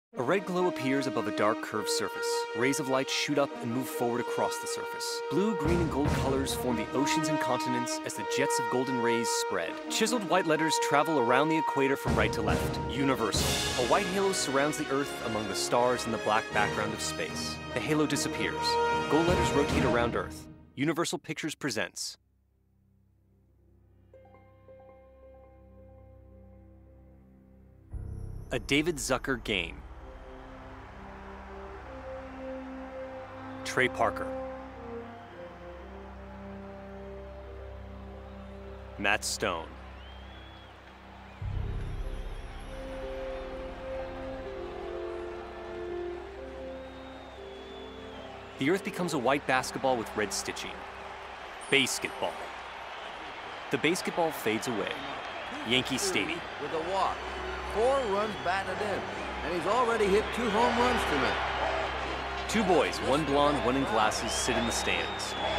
A red glow appears above a dark curved surface. Rays of light shoot up and move forward across the surface. Blue, green, and gold colors form the oceans and continents as the jets of golden rays spread. Chiseled white letters travel around the equator from right to left. Universal. A white halo surrounds the Earth among the stars in the black background of space. The halo disappears. Gold letters rotate around Earth. Universal Pictures presents a David Zucker game. Trey Parker. Matt Stone. The Earth becomes a white basketball with red stitching. Basketball. The basketball fades away. Yankee Stadium. With a walk. 4 runs batted in. And he's already hit 2 home runs tonight. 2 boys, one blonde, one in glasses, sit in the stands. Come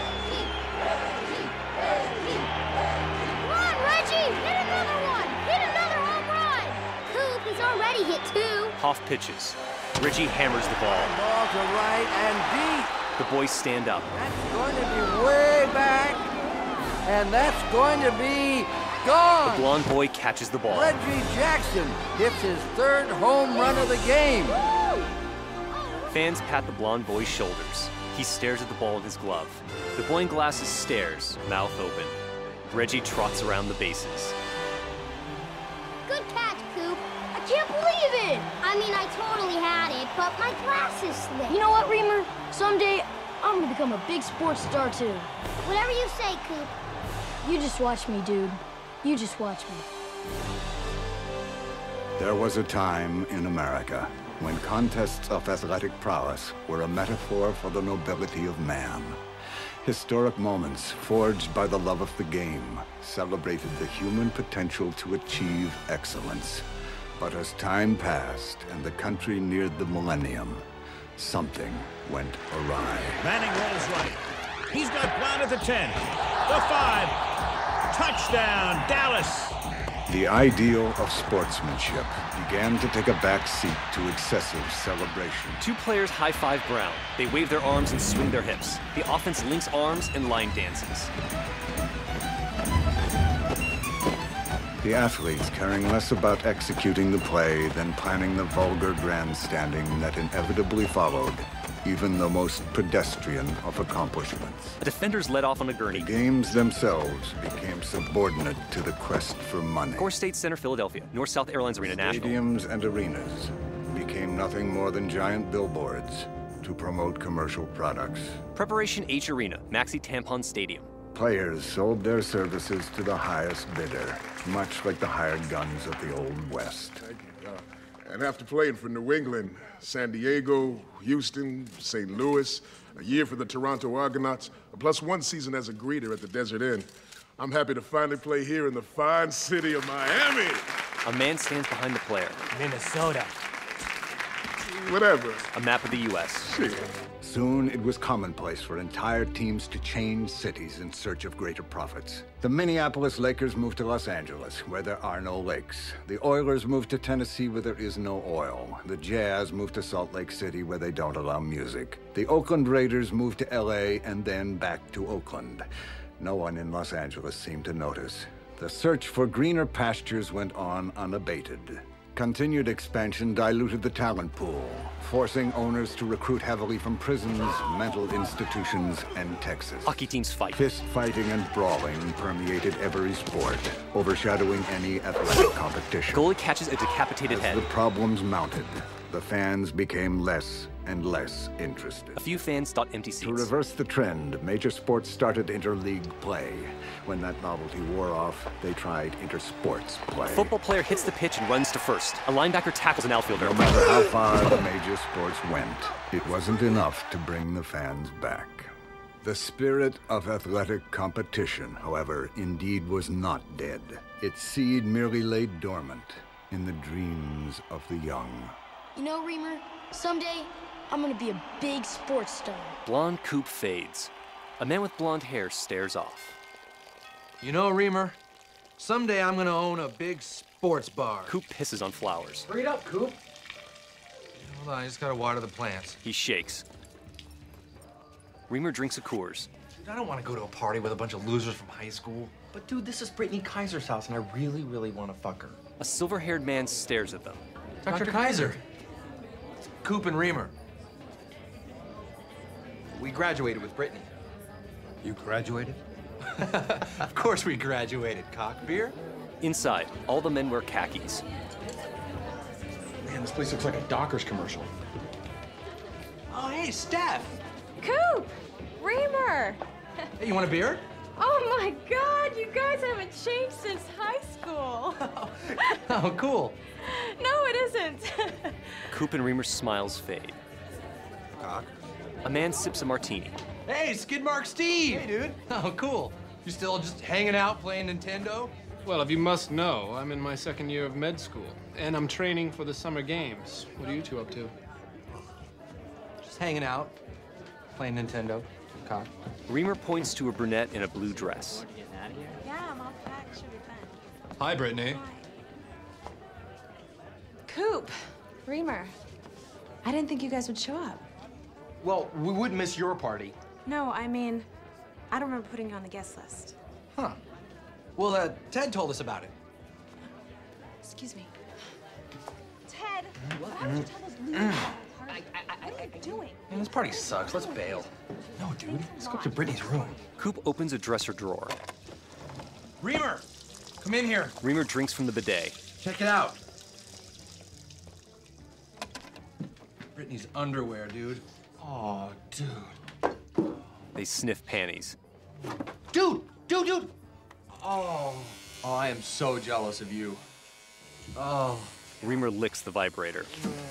on, Reggie! Hit another one! Hit another home run! Coop, he's already hit 2. Hoff pitches. Reggie hammers the ball. Ball to right and deep. The boys stand up. That's going to be way back. And that's going to be gone. The blonde boy catches the ball. Reggie Jackson hits his 3rd home run of the game. Fans pat the blonde boy's shoulders. He stares at the ball in his glove. The boy in glasses stares, mouth open. Reggie trots around the bases. Good catch, Coop. I can't believe it! I mean, I totally had it, but my glasses slipped. You know what, Reamer? Someday, I'm gonna become a big sports star, too. Whatever you say, Coop. You just watch me, dude. You just watch me. There was a time in America when contests of athletic prowess were a metaphor for the nobility of man. Historic moments forged by the love of the game celebrated the human potential to achieve excellence. But as time passed and the country neared the millennium, something went awry. Manning rolls right. He's got Brown at the 10. The 5. Touchdown, Dallas. The ideal of sportsmanship began to take a back seat to excessive celebration. 2 players high-five Brown. They wave their arms and swing their hips. The offense links arms and line dances. The athletes caring less about executing the play than planning the vulgar grandstanding that inevitably followed even the most pedestrian of accomplishments. The defenders led off on a gurney. The games themselves became subordinate to the quest for money. Core State Center, Philadelphia. North-South Airlines Arena, Nashville. Stadiums and arenas became nothing more than giant billboards to promote commercial products. Preparation H Arena, Maxi Tampon Stadium. Players sold their services to the highest bidder, much like the hired guns of the Old West. And after playing for New England, San Diego, Houston, St. Louis, a year for the Toronto Argonauts, plus 1 season as a greeter at the Desert Inn, I'm happy to finally play here in the fine city of Miami. A man stands behind the player. Minnesota. Whatever. A map of the U.S. Shit. Soon, it was commonplace for entire teams to change cities in search of greater profits. The Minneapolis Lakers moved to Los Angeles, where there are no lakes. The Oilers moved to Tennessee, where there is no oil. The Jazz moved to Salt Lake City, where they don't allow music. The Oakland Raiders moved to L.A. and then back to Oakland. No one in Los Angeles seemed to notice. The search for greener pastures went on unabated. Continued expansion diluted the talent pool, forcing owners to recruit heavily from prisons, mental institutions, and Texas. Hockey teams fight. Fist fighting and brawling permeated every sport, overshadowing any athletic competition. Goalie catches a decapitated As head. the problems mounted, the fans became less and less interested. A few fans dot empty seats. To reverse the trend, major sports started interleague play. When that novelty wore off, they tried intersports play. A football player hits the pitch and runs to first. A linebacker tackles an outfielder. No matter how far the major sports went, it wasn't enough to bring the fans back. The spirit of athletic competition, however, indeed was not dead. Its seed merely lay dormant in the dreams of the young. You know, Reamer, someday, I'm gonna be a big sports star. Blonde Coop fades. A man with blonde hair stares off. You know, Reamer, someday I'm gonna own a big sports bar. Coop pisses on flowers. Hurry it up, Coop. Hold on, I just gotta water the plants. He shakes. Reamer drinks a Coors. Dude, I don't want to go to a party with a bunch of losers from high school. But dude, this is Brittany Kaiser's house, and I really, really want to fuck her. A silver-haired man stares at them. Dr. Kaiser. Coop and Reamer. We graduated with Brittany. You graduated? Of course we graduated, cock. Beer? Inside, all the men wear khakis. Man, this place looks like a Dockers commercial. Oh, hey, Steph. Coop! Reamer! Hey, you want a beer? Oh my God, you guys haven't changed since high school. Oh, cool. No, it isn't. Coop and Reamer's smiles fade. Cock. A man sips a martini. Hey, Skidmark Steve! Hey, dude. Oh, cool. You still just hanging out playing Nintendo? Well, if you must know, I'm in my second year of med school, and I'm training for the summer games. What are you two up to? Just hanging out, playing Nintendo. Cock. Reamer points to a brunette in a blue dress. Yeah, I'm all packed. Should be fun. Hi, Brittany. Coop, Reamer. I didn't think you guys would show up. Well, we would miss your party. No, I mean, I don't remember putting you on the guest list. Huh. Well, Ted told us about it. Excuse me. Ted, why would you tell us Lou about the party? What are you doing? Man, this party sucks. Let's bail. No, dude. Let's go up to Brittany's room. Coop opens a dresser drawer. Reamer! Come in here. Reamer drinks from the bidet. Check it out. Brittany's underwear, dude. Oh, dude. They sniff panties. Dude! Oh, I am so jealous of you. Oh. Reamer licks the vibrator.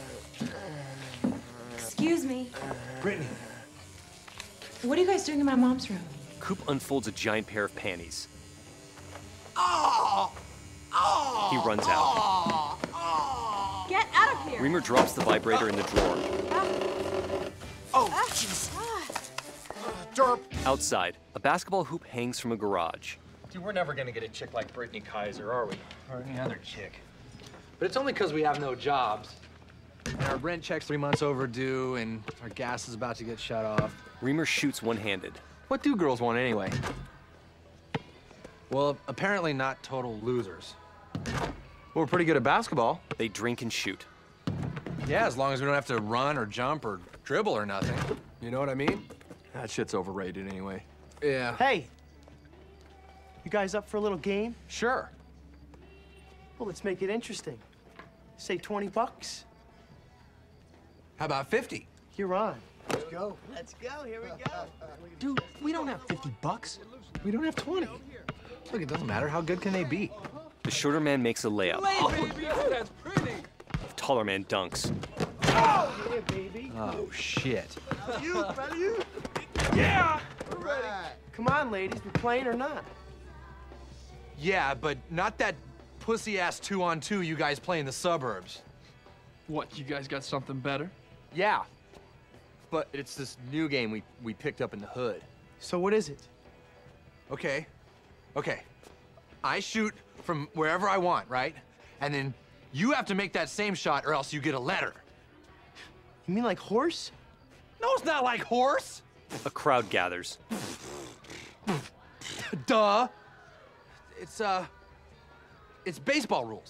Excuse me. Brittany. What are you guys doing in my mom's room? Coop unfolds a giant pair of panties. Oh! Oh! He runs out. Oh! Get out of here! Reamer drops the vibrator in the drawer. Oh, jeez. Derp. Outside, a basketball hoop hangs from a garage. Dude, we're never gonna get a chick like Brittany Kaiser, are we? Or any other chick. But it's only because we have no jobs. And our rent check's 3 months overdue, and our gas is about to get shut off. Reamer shoots one-handed. What do girls want anyway? Well, apparently not total losers. We're pretty good at basketball. They drink and shoot. Yeah, as long as we don't have to run or jump or dribble or nothing. You know what I mean? That shit's overrated anyway. Yeah. Hey, you guys up for a little game? Sure. Well, let's make it interesting. Say 20 bucks. How about 50? You're on. Let's go. Let's go, here we go. Dude, we don't have 50 bucks. We don't have 20. Look, it doesn't matter. How good can they be? The shorter man makes a layup. That's pretty. The taller man dunks. Yeah, baby. Oh, shit. You, brother, you. Yeah! Come on, ladies, we're playing or not? Yeah, but not that pussy-ass 2-on-2 you guys play in the suburbs. What, you guys got something better? Yeah. But it's this new game we picked up in the hood. So what is it? Okay. I shoot from wherever I want, right? And then you have to make that same shot or else you get a letter. You mean like horse? No, it's not like horse. A crowd gathers. Duh. It's baseball rules.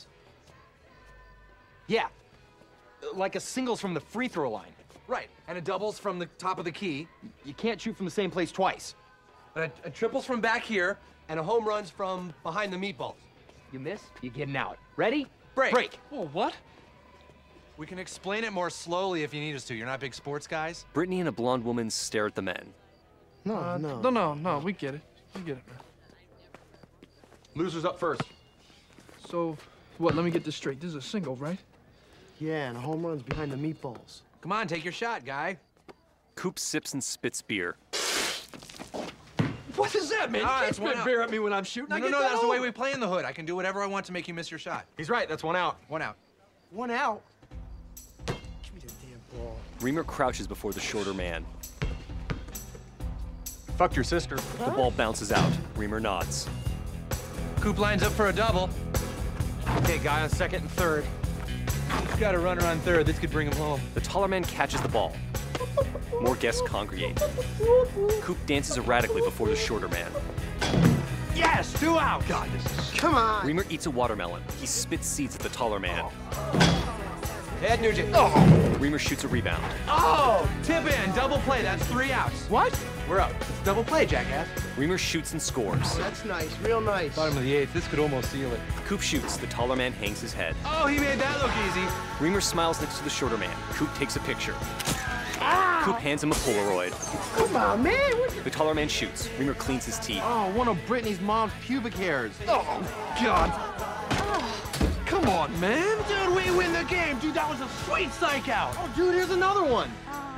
Yeah. Like a singles from the free throw line. Right, and a doubles from the top of the key. You can't shoot from the same place twice. And a triples from back here, and a home runs from behind the meatballs. You miss, you get an out. Ready? Break. Break. Oh, what? We can explain it more slowly if you need us to. You're not big sports guys? Brittany and a blonde woman stare at the men. No, we get it. We get it, man. Losers up first. So, what, let me get this straight. This is a single, right? Yeah, and a home run's behind the meatballs. Come on, take your shot, guy. Coop sips and spits beer. What is that, man? You can't That's one spit out. beer at me when I'm shooting. No, that's the way we play in the hood. I can do whatever I want to make you miss your shot. He's right, that's one out. One out. One out. Give me the damn ball. Reamer crouches before the shorter man. Fucked your sister. The ball bounces out. Reamer nods. Coop lines up for a double. Okay, guy on second and third. He's got a runner on third. This could bring him home. The taller man catches the ball. More guests congregate. Coop dances erratically before the shorter man. Yes, 2 out. God, this is... Come on. Reamer eats a watermelon. He spits seeds at the taller man. Head, Nugent. Oh. Reamer shoots a rebound. Oh, tip in, double play. That's 3 outs. What? We're up. It's double play, jackass. Reamer shoots and scores. That's nice, real nice. Bottom of the 8th. This could almost seal it. Coop shoots. The taller man hangs his head. Oh, he made that look easy. Reamer smiles next to the shorter man. Coop takes a picture. Coop hands him a Polaroid. Come on, man. The taller man shoots. Reamer cleans his teeth. Oh, one of Brittany's mom's pubic hairs. Oh, God. Come on, man. Dude, we win the game. Dude, that was a sweet psych out. Oh, dude, here's another one.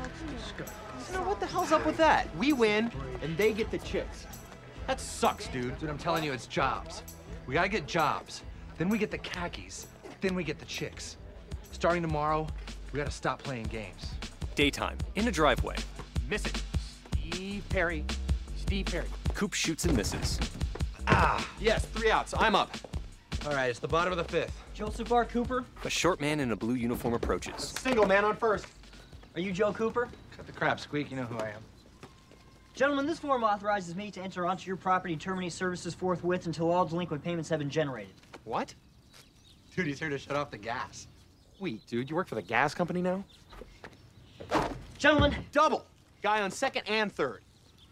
You know, what the hell's up with that? We win, and they get the chicks. That sucks, dude. Dude, I'm telling you, it's jobs. We gotta get jobs. Then we get the khakis. Then we get the chicks. Starting tomorrow, we gotta stop playing games. Daytime, in a driveway. Miss it. Steve Perry. Steve Perry. Coop shoots and misses. Ah, yes, 3 outs. I'm up. All right, it's the bottom of the 5th. Joseph R. Cooper? A short man in a blue uniform approaches. Single man on first. Are you Joe Cooper? Cut the crap, Squeak. You know who I am. Gentlemen, this form authorizes me to enter onto your property and terminate services forthwith until all delinquent payments have been generated. What? Dude, he's here to shut off the gas. Wait, dude, you work for the gas company now? Gentlemen. Double. Guy on 2nd and 3rd.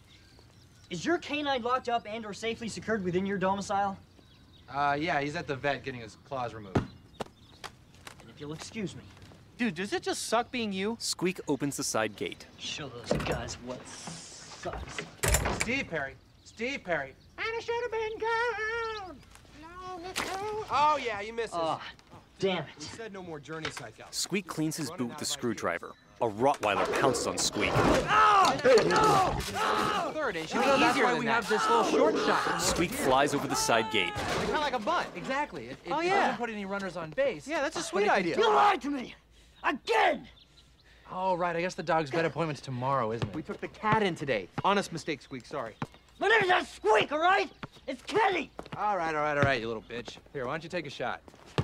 Is your canine locked up and or safely secured within your domicile? Yeah, he's at the vet getting his claws removed. And if you'll excuse me. Dude, does it just suck being you? Squeak opens the side gate. Show those guys what sucks. Steve Perry. Steve Perry. And I should have been gone long ago. Oh, yeah, you misses. Oh, damn We it. said no more journey psych out. Squeak cleans his boot with a screwdriver. A Rottweiler pounces on Squeak. Third, and you know that's why we have this little short shot. Squeak flies over the side gate. Kind of like a bunt. Exactly. It Oh, yeah. doesn't put any runners on base. Yeah, that's a but sweet it can idea. You lied to me! Again! Oh, right. I guess the dog's vet appointment's tomorrow, isn't We it? took the cat in today. Honest mistake, Squeak, sorry. My name's not Squeak, all right? It's Kenny! All right, you little bitch. Here, why don't you take a shot?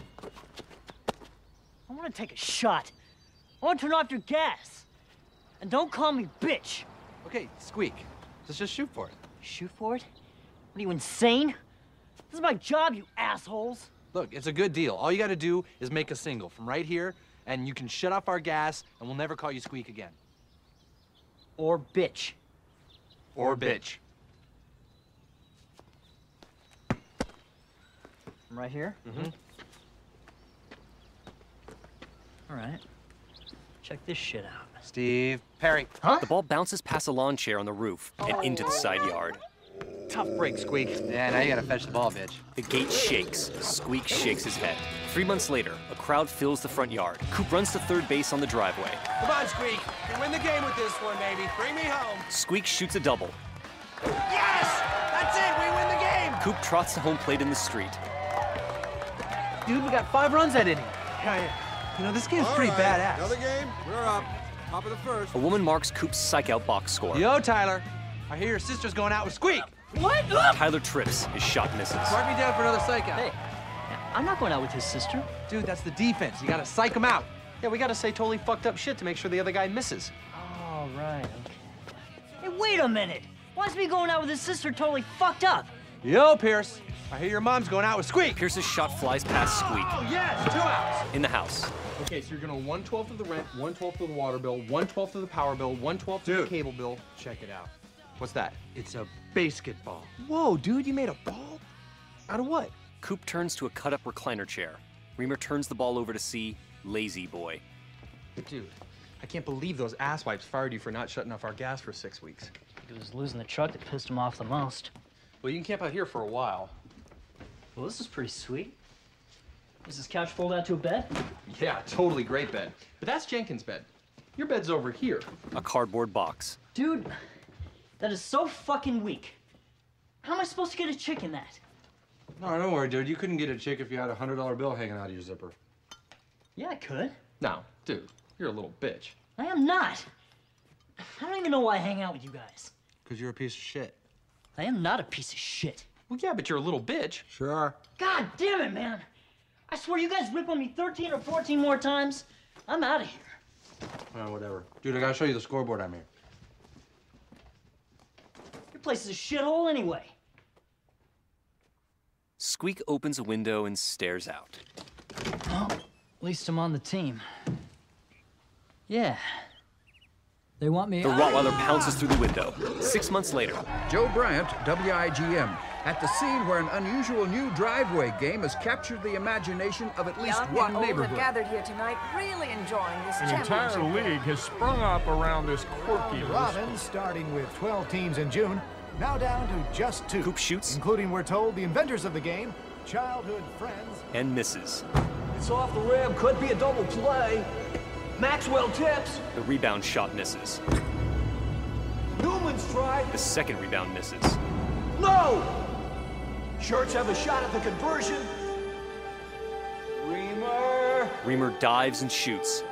I want to take a shot. I want to turn off your gas. And don't call me bitch. Okay, Squeak. Let's just shoot for it. Shoot for it? What are you, insane? This is my job, you assholes. Look, it's a good deal. All you got to do is make a single from right here, and you can shut off our gas, and we'll never call you Squeak again. Or bitch. Or bitch. I'm right here? Mm-hmm. All right. Check this shit out. Steve Perry. The ball bounces past a lawn chair on the roof and into the side yard. Tough break, Squeak. Yeah, now you gotta fetch the ball, bitch. The gate shakes. Squeak shakes his head. 3 months later, a crowd fills the front yard. Coop runs to third base on the driveway. Come on, Squeak. You win the game with this one, baby. Bring me home. Squeak shoots a double. Yes! That's it. We win the game. Coop trots to home plate in the street. Dude, we got 5 runs that inning. Yeah. You know, this game's pretty badass. Another game? We're up. Top of the first. A woman marks Coop's psych-out box score. Yo, Tyler. I hear your sister's going out with Squeak. What? Tyler trips. His shot misses. Mark me down for another psych out. Hey, I'm not going out with his sister. Dude, that's the defense. You gotta psych him out. Yeah, we gotta say totally fucked up shit to make sure the other guy misses. Oh, right, okay. Hey, wait a minute. Why is me going out with his sister totally fucked up? Yo, Pierce. I hear your mom's going out with Squeak. Pierce's shot flies past Squeak. Oh, yes, 2 outs. In the house. Okay, so you're gonna 1/12 of the rent, 1/12 of the water bill, 1/12 of the power bill, 1/12 of the cable bill. Check it out. What's that? It's a basketball. Whoa, dude, you made a ball? Out of what? Coop turns to a cut-up recliner chair. Reamer turns the ball over to see Lazy Boy. Dude, I can't believe those asswipes fired you for not shutting off our gas for 6 weeks. It was losing the truck that pissed him off the most. Well, you can camp out here for a while. Well, this is pretty sweet. Is this couch fold out to a bed? Yeah, totally great bed. But that's Jenkins' bed. Your bed's over here. A cardboard box. Dude, that is so fucking weak. How am I supposed to get a chick in that? No, don't worry, dude. You couldn't get a chick if you had a $100 bill hanging out of your zipper. Yeah, I could. No, dude, you're a little bitch. I am not. I don't even know why I hang out with you guys. Because you're a piece of shit. I am not a piece of shit. Well, yeah, but you're a little bitch. Sure. God damn it, man. I swear you guys rip on me 13 or 14 more times, I'm out of here. Oh, whatever. Dude, I gotta show you the scoreboard I'm here. Your place is a shithole anyway. Squeak opens a window and stares out. Well, at least I'm on the team. Yeah. They want me. The Rottweiler pounces through the window. 6 months later. Joe Bryant, WIGM, at the scene where an unusual new driveway game has captured the imagination of at least Young one and old neighborhood. have gathered here tonight, really enjoying this An championship. entire league has sprung up around this quirky Robins, starting with 12 teams in June, now down to just 2. Coop shoots. Including, we're told, the inventors of the game, childhood friends. And misses. It's off the rim, could be a double play. Maxwell tips. The rebound shot misses. Newman strike. The second rebound misses. No! Shirts have a shot at the conversion. Reamer dives and shoots.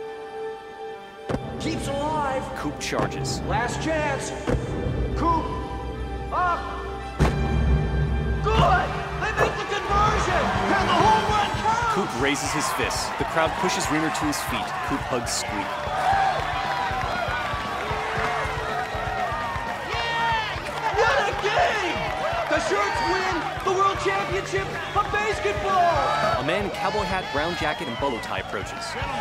Keeps alive. Coop charges. Last chance. Coop. Up. Good! They make the conversion! And the home run counts! Coop raises his fist. The crowd pushes Reamer to his feet. Coop hugs Squeak. What a game! The Shirts win the World Championship of basketball! A man in cowboy hat, brown jacket, and bolo tie approaches.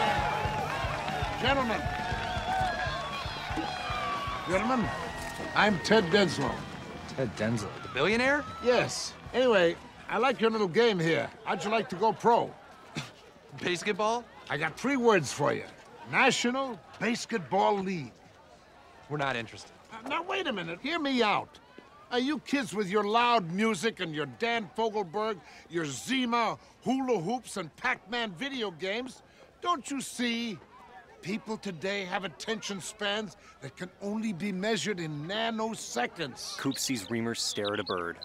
Gentlemen, I'm Ted Denslow. Ted Denslow, the billionaire? Yes. Anyway, I like your little game here. How'd you like to go pro? Basketball? I got 3 words for you. National Basketball League. We're not interested. Now, wait a minute. Hear me out. You kids with your loud music and your Dan Fogelberg, your Zima, hula hoops, and Pac-Man video games, don't you see? People today have attention spans that can only be measured in nanoseconds. Coop sees Reamer stare at a bird.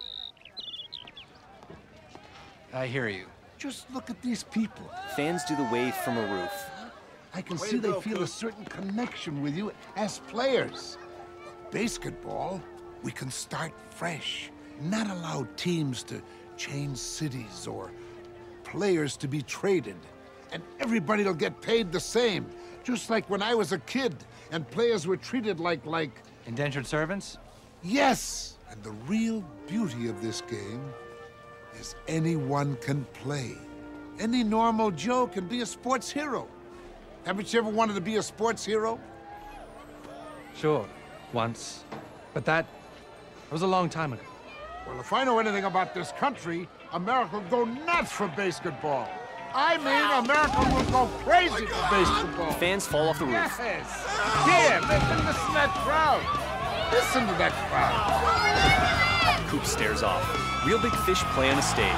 I hear you. Just look at these people. Fans do the wave from a roof. I can see they feel a certain connection with you as players. Basketball, we can start fresh. Not allow teams to change cities or players to be traded. And everybody'll get paid the same. Just like when I was a kid and players were treated like... Indentured servants? Yes! And the real beauty of this game is anyone can play. Any normal Joe can be a sports hero. Haven't you ever wanted to be a sports hero? Sure, once. But that was a long time ago. Well, if I know anything about this country, America will go nuts for basketball. I mean, America will go crazy for basketball. Fans fall off the roof. Yes! Here, listen to that crowd. Listen to that crowd. Coop stares off. Real big fish play on a stage.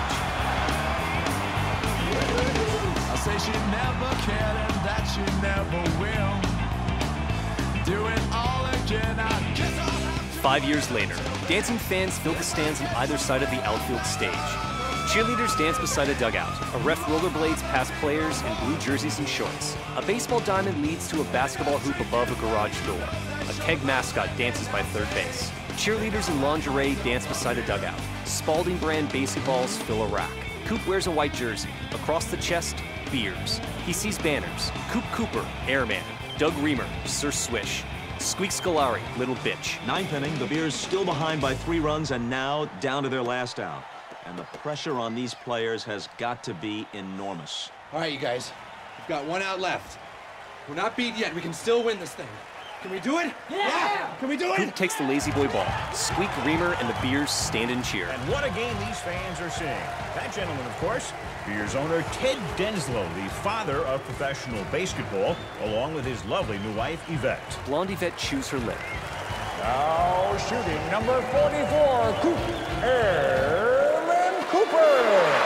I say she never cared and that she never will. Do it all again, I guess I'll have to... 5 years later, dancing fans fill the stands on either side of the outfield stage. Cheerleaders dance beside a dugout. A ref rollerblades past players in blue jerseys and shorts. A baseball diamond leads to a basketball hoop above a garage door. A keg mascot dances by third base. Cheerleaders in lingerie dance beside a dugout. Spalding brand baseballs fill a rack. Coop wears a white jersey. Across the chest, beers. He sees banners. Coop Cooper, Airman. Doug Reamer, Sir Swish. Squeak Scolari, Little Bitch. 9th inning, the Bears still behind by 3 runs and now down to their last out. And the pressure on these players has got to be enormous. All right, you guys. We've got 1 out left. We're not beat yet. We can still win this thing. Can we do it? Yeah! Can we do it? Coop takes the lazy boy ball. Squeak, Reamer, and the Beers stand and cheer. And what a game these fans are seeing. That gentleman, of course, Beers owner Ted Denslow, the father of professional basketball, along with his lovely new wife, Yvette. Blonde Yvette chews her lip. Now shooting number 44, Coop Airman Cooper.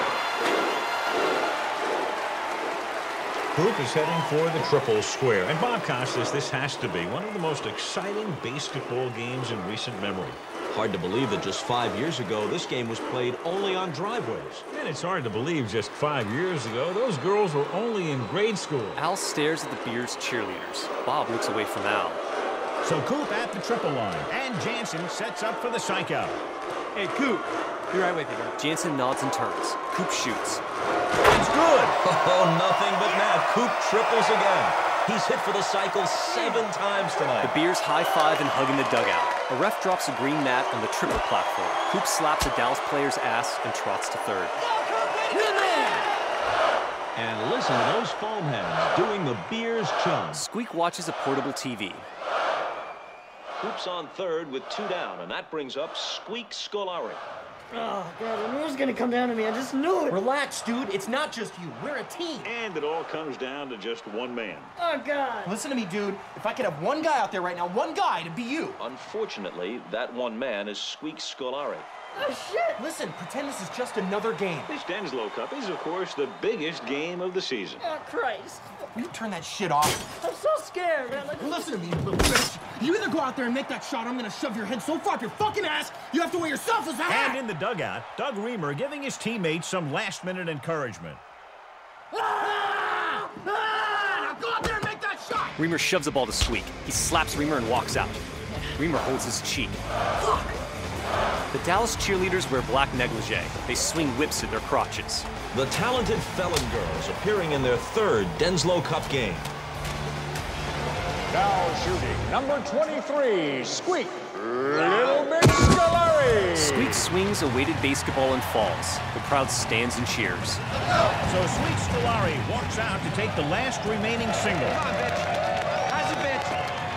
Coop is heading for the triple square. And Bob Costas, this has to be one of the most exciting basketball games in recent memory. Hard to believe that just 5 years ago, this game was played only on driveways. And it's hard to believe just 5 years ago, those girls were only in grade school. Al stares at the Beers cheerleaders. Bob looks away from Al. So Coop at the triple line, and Jansen sets up for the psych out. Hey, Coop. Be right with you, guys. Jansen nods and turns. Coop shoots. Oh, nothing but net. Coop triples again. He's hit for the cycle 7 times tonight. The Bears high-five and hug in the dugout. A ref drops a green mat on the triple platform. Coop slaps a Dallas player's ass and trots to third. And listen to those foam heads doing the Bears chum. Squeak watches a portable TV. Coop's on third with 2 down, and that brings up Squeak Scolari. Oh, God, I knew it was going to come down to me. I just knew it. Relax, dude. It's not just you. We're a team. And it all comes down to just one man. Oh, God. Listen to me, dude. If I could have one guy out there right now, one guy, to be you. Unfortunately, that one man is Squeak Scolari. Oh, shit. Listen, pretend this is just another game. This Denslow Cup is, of course, the biggest game of the season. Oh, Christ. Will you turn that shit off? I'm so scared, man. Like, listen to me, you little bitch. You either go out there and make that shot, or I'm gonna shove your head so far up your fucking ass, you have to wear yourself as a hat. And in the dugout, Doug Reamer giving his teammates some last-minute encouragement. Now go out there and make that shot! Reamer shoves the ball to Squeak. He slaps Reamer and walks out. Reamer holds his cheek. Fuck! The Dallas cheerleaders wear black negligee. They swing whips at their crotches. The talented Felon Girls appearing in their 3rd Denslow Cup game. Now shooting, number 23, Squeak. Little Big Scolari. Squeak swings a weighted basketball and falls. The crowd stands and cheers. So Squeak Scolari walks out to take the last remaining single. Come on, bitch. How's it, bitch?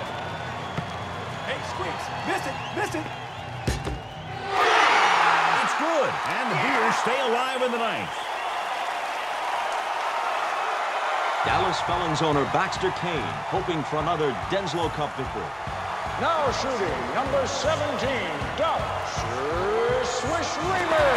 Hey, Squeaks. Miss it. It's good, and the Bears stay alive in the ninth. Dallas Felons owner Baxter Kane hoping for another Denslow Cup victory. Now shooting, number 17, Duck. Swish Reamer.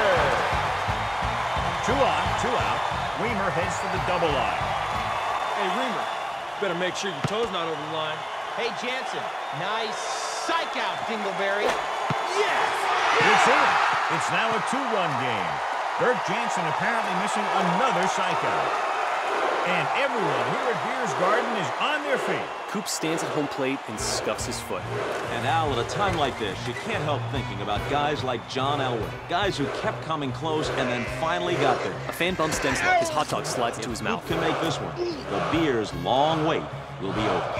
2 on, 2 out. Reamer heads for the double line. Hey, Reamer, better make sure your toe's not over the line. Hey, Jansen. Nice psych out, Dingleberry. Yes! It's in. It's now a 2-run game. Dirk Jansen apparently missing another psycho. And everyone here at Beers Garden is on their feet. Coop stands at home plate and scuffs his foot. And Al, at a time like this, you can't help thinking about guys like John Elway. Guys who kept coming close and then finally got there. A fan bumps Denslow. His hot dog slides into his mouth. Coop can make this one. The Beers' long wait will be over.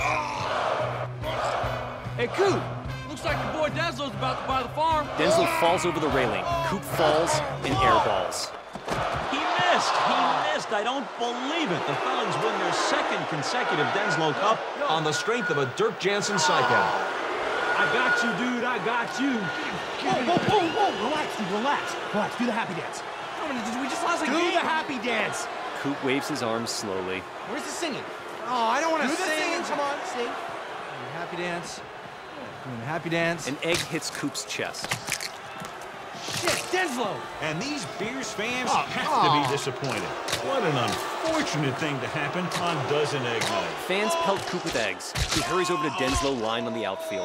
Hey, Coop. Looks like your boy Denslow's about to buy the farm. Denslow falls over the railing. Coop falls and airballs. He missed! I don't believe it. The Felons win their 2nd consecutive Denslow Cup on the strength of a Dirk Jansen psych-out. I got you, dude. I got you. Whoa. Relax, dude. Relax. Do the happy dance. We just lost a game. Do the happy dance. Coop waves his arms slowly. Where's the singing? Oh, I don't want to sing. Do the singing. Come on, sing. Happy dance. Happy dance. An egg hits Coop's chest. Shit, Denslow! And these Bears fans have to be disappointed. What an unfortunate thing to happen on Dozen Egg Night. Fans pelt Coop with eggs. He hurries over to Denslow lying on the outfield.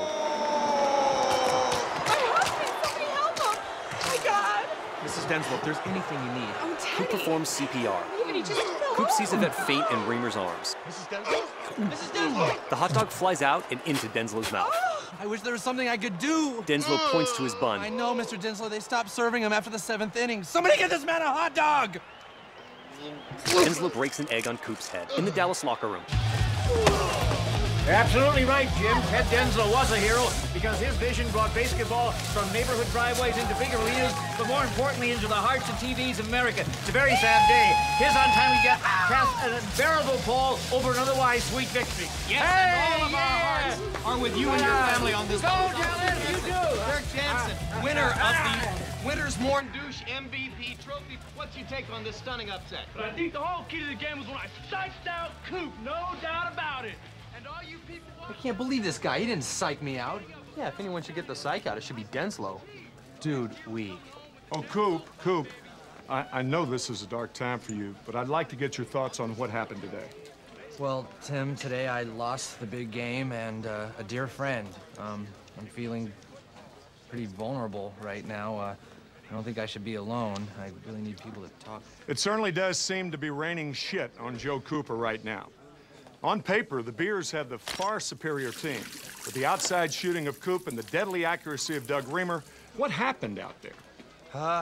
My husband! Somebody help him! Oh, my God! Mrs. Denslow, if there's anything you need. Oh, Teddy! Coop performs CPR. He just fell Coop off. sees a vet faint in Reamer's arms. Mrs. Denslow? Mrs. Denslow! The hot dog flies out and into Denslow's mouth. I wish there was something I could do. Denslow points to his bun. I know, Mr. Denslow. They stopped serving him after the 7th inning. Somebody get this man a hot dog! Denslow breaks an egg on Coop's head in the Dallas locker room. Absolutely right, Jim. Ted Denslow was a hero because his vision brought basketball from neighborhood driveways into big arenas, but more importantly, into the hearts and TVs of America. It's a very sad day. His untimely death cast an unbearable pall over an otherwise sweet victory. Yes, and all of our hearts are with you and your family on this. Go, Dallas, you do. Dirk Jansen, winner of the Winters Morn Douche MVP trophy. What's your take on this stunning upset? But I think the whole key to the game was when I psyched out Coop. No doubt about it. And all you people... I can't believe this guy. He didn't psych me out. Yeah, if anyone should get the psych out, it should be Denslow. Dude, weak. Oh, Coop. I know this is a dark time for you, but I'd like to get your thoughts on what happened today. Well, Tim, today I lost the big game and a dear friend. I'm feeling pretty vulnerable right now. I don't think I should be alone. I really need people to talk. It certainly does seem to be raining shit on Joe Cooper right now. On paper, the Bears have the far superior team. With the outside shooting of Coop and the deadly accuracy of Doug Reamer, what happened out there?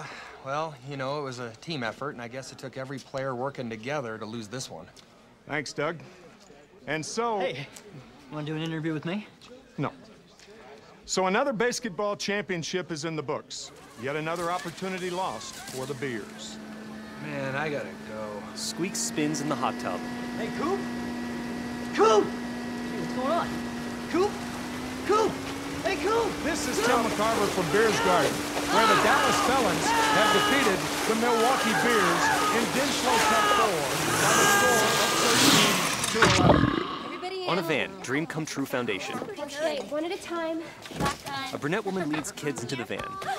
Well, you know, it was a team effort, and I guess it took every player working together to lose this one. Thanks, Doug. And so... Hey, want to do an interview with me? No. So another basketball championship is in the books. Yet another opportunity lost for the Beers. Man, I gotta go. Squeak spins in the hot tub. Hey, Coop? Coop! Hey, what's going on? Coop? Coop! Hey, Coop! This is Tim McCarver from Beers Garden, where the Dallas Felons have defeated the Milwaukee Beers in Denslow Cup 4 by the score of 13-11. On a van, Dream Come True Foundation. Okay, one at a time. A brunette woman leads kids into the van.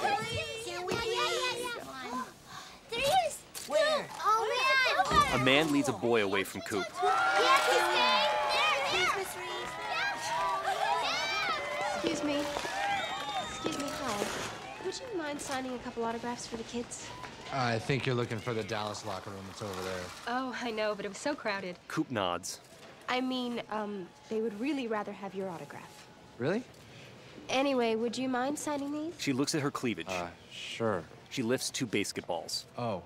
Where? Oh, man! A man leads a boy away from Coop. Excuse me. Excuse me, hi. Would you mind signing a couple autographs for the kids? I think you're looking for the Dallas locker room. It's over there. Oh, I know, but it was so crowded. Coop nods. I mean, they would really rather have your autograph. Really? Anyway, would you mind signing these? She looks at her cleavage. Sure. She lifts 2 basketballs. Oh.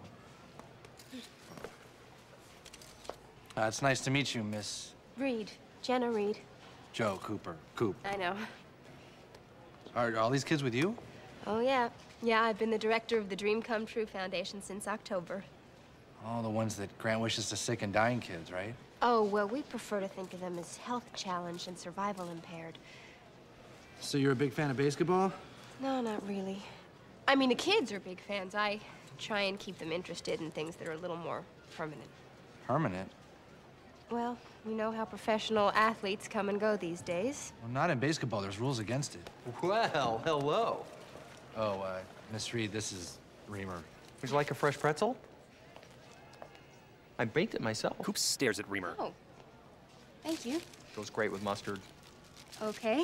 It's nice to meet you, Miss Reed. Jenna Reed. Joe Cooper. Coop. I know. Are all these kids with you? Oh, yeah. Yeah, I've been the director of the Dream Come True Foundation since October. All the ones that grant wishes to sick and dying kids, right? Oh, well, we prefer to think of them as health-challenged and survival-impaired. So you're a big fan of basketball? No, not really. I mean, the kids are big fans. I try and keep them interested in things that are a little more permanent. Permanent? Well, you know how professional athletes come and go these days. Well, not in basketball. There's rules against it. Well, hello. Oh, Miss Reed, this is Reamer. Would you like a fresh pretzel? I baked it myself. Coop stares at Reamer. Oh. Thank you. Goes great with mustard. Okay.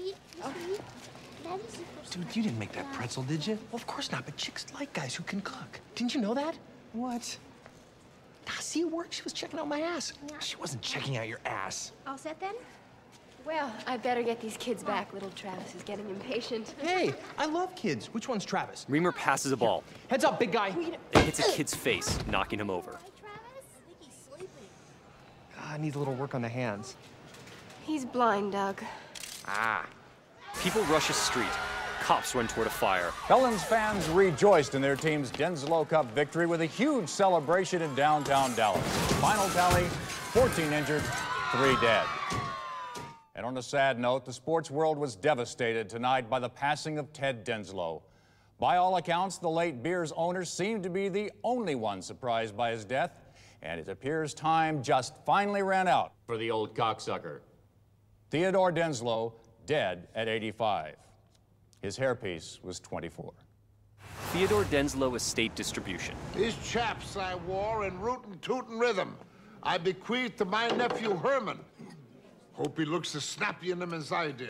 Dude, you didn't make that pretzel, did you? Well, of course not, but chicks like guys who can cook. Didn't you know that? What? See, it worked. She was checking out my ass. She wasn't checking out your ass. All set then? Well, I better get these kids back. Little Travis is getting impatient. Hey, I love kids. Which one's Travis? Reamer passes a ball. Heads up, big guy. It hits a kid's face, knocking him over. Needs a little work on the hands. He's blind, Doug. Ah. People rush a street. Cops run toward a fire. Felons fans rejoiced in their team's Denslow Cup victory with a huge celebration in downtown Dallas. Final tally, 14 injured, 3 dead. And on a sad note, the sports world was devastated tonight by the passing of Ted Denslow. By all accounts, the late Beers owner seemed to be the only one surprised by his death, and it appears time just finally ran out for the old cocksucker. Theodore Denslow, dead at 85. His hairpiece was 24. Theodore Denslow Estate Distribution. These chaps I wore in rootin' tootin' rhythm, I bequeath to my nephew Herman. Hope he looks as snappy in them as I did.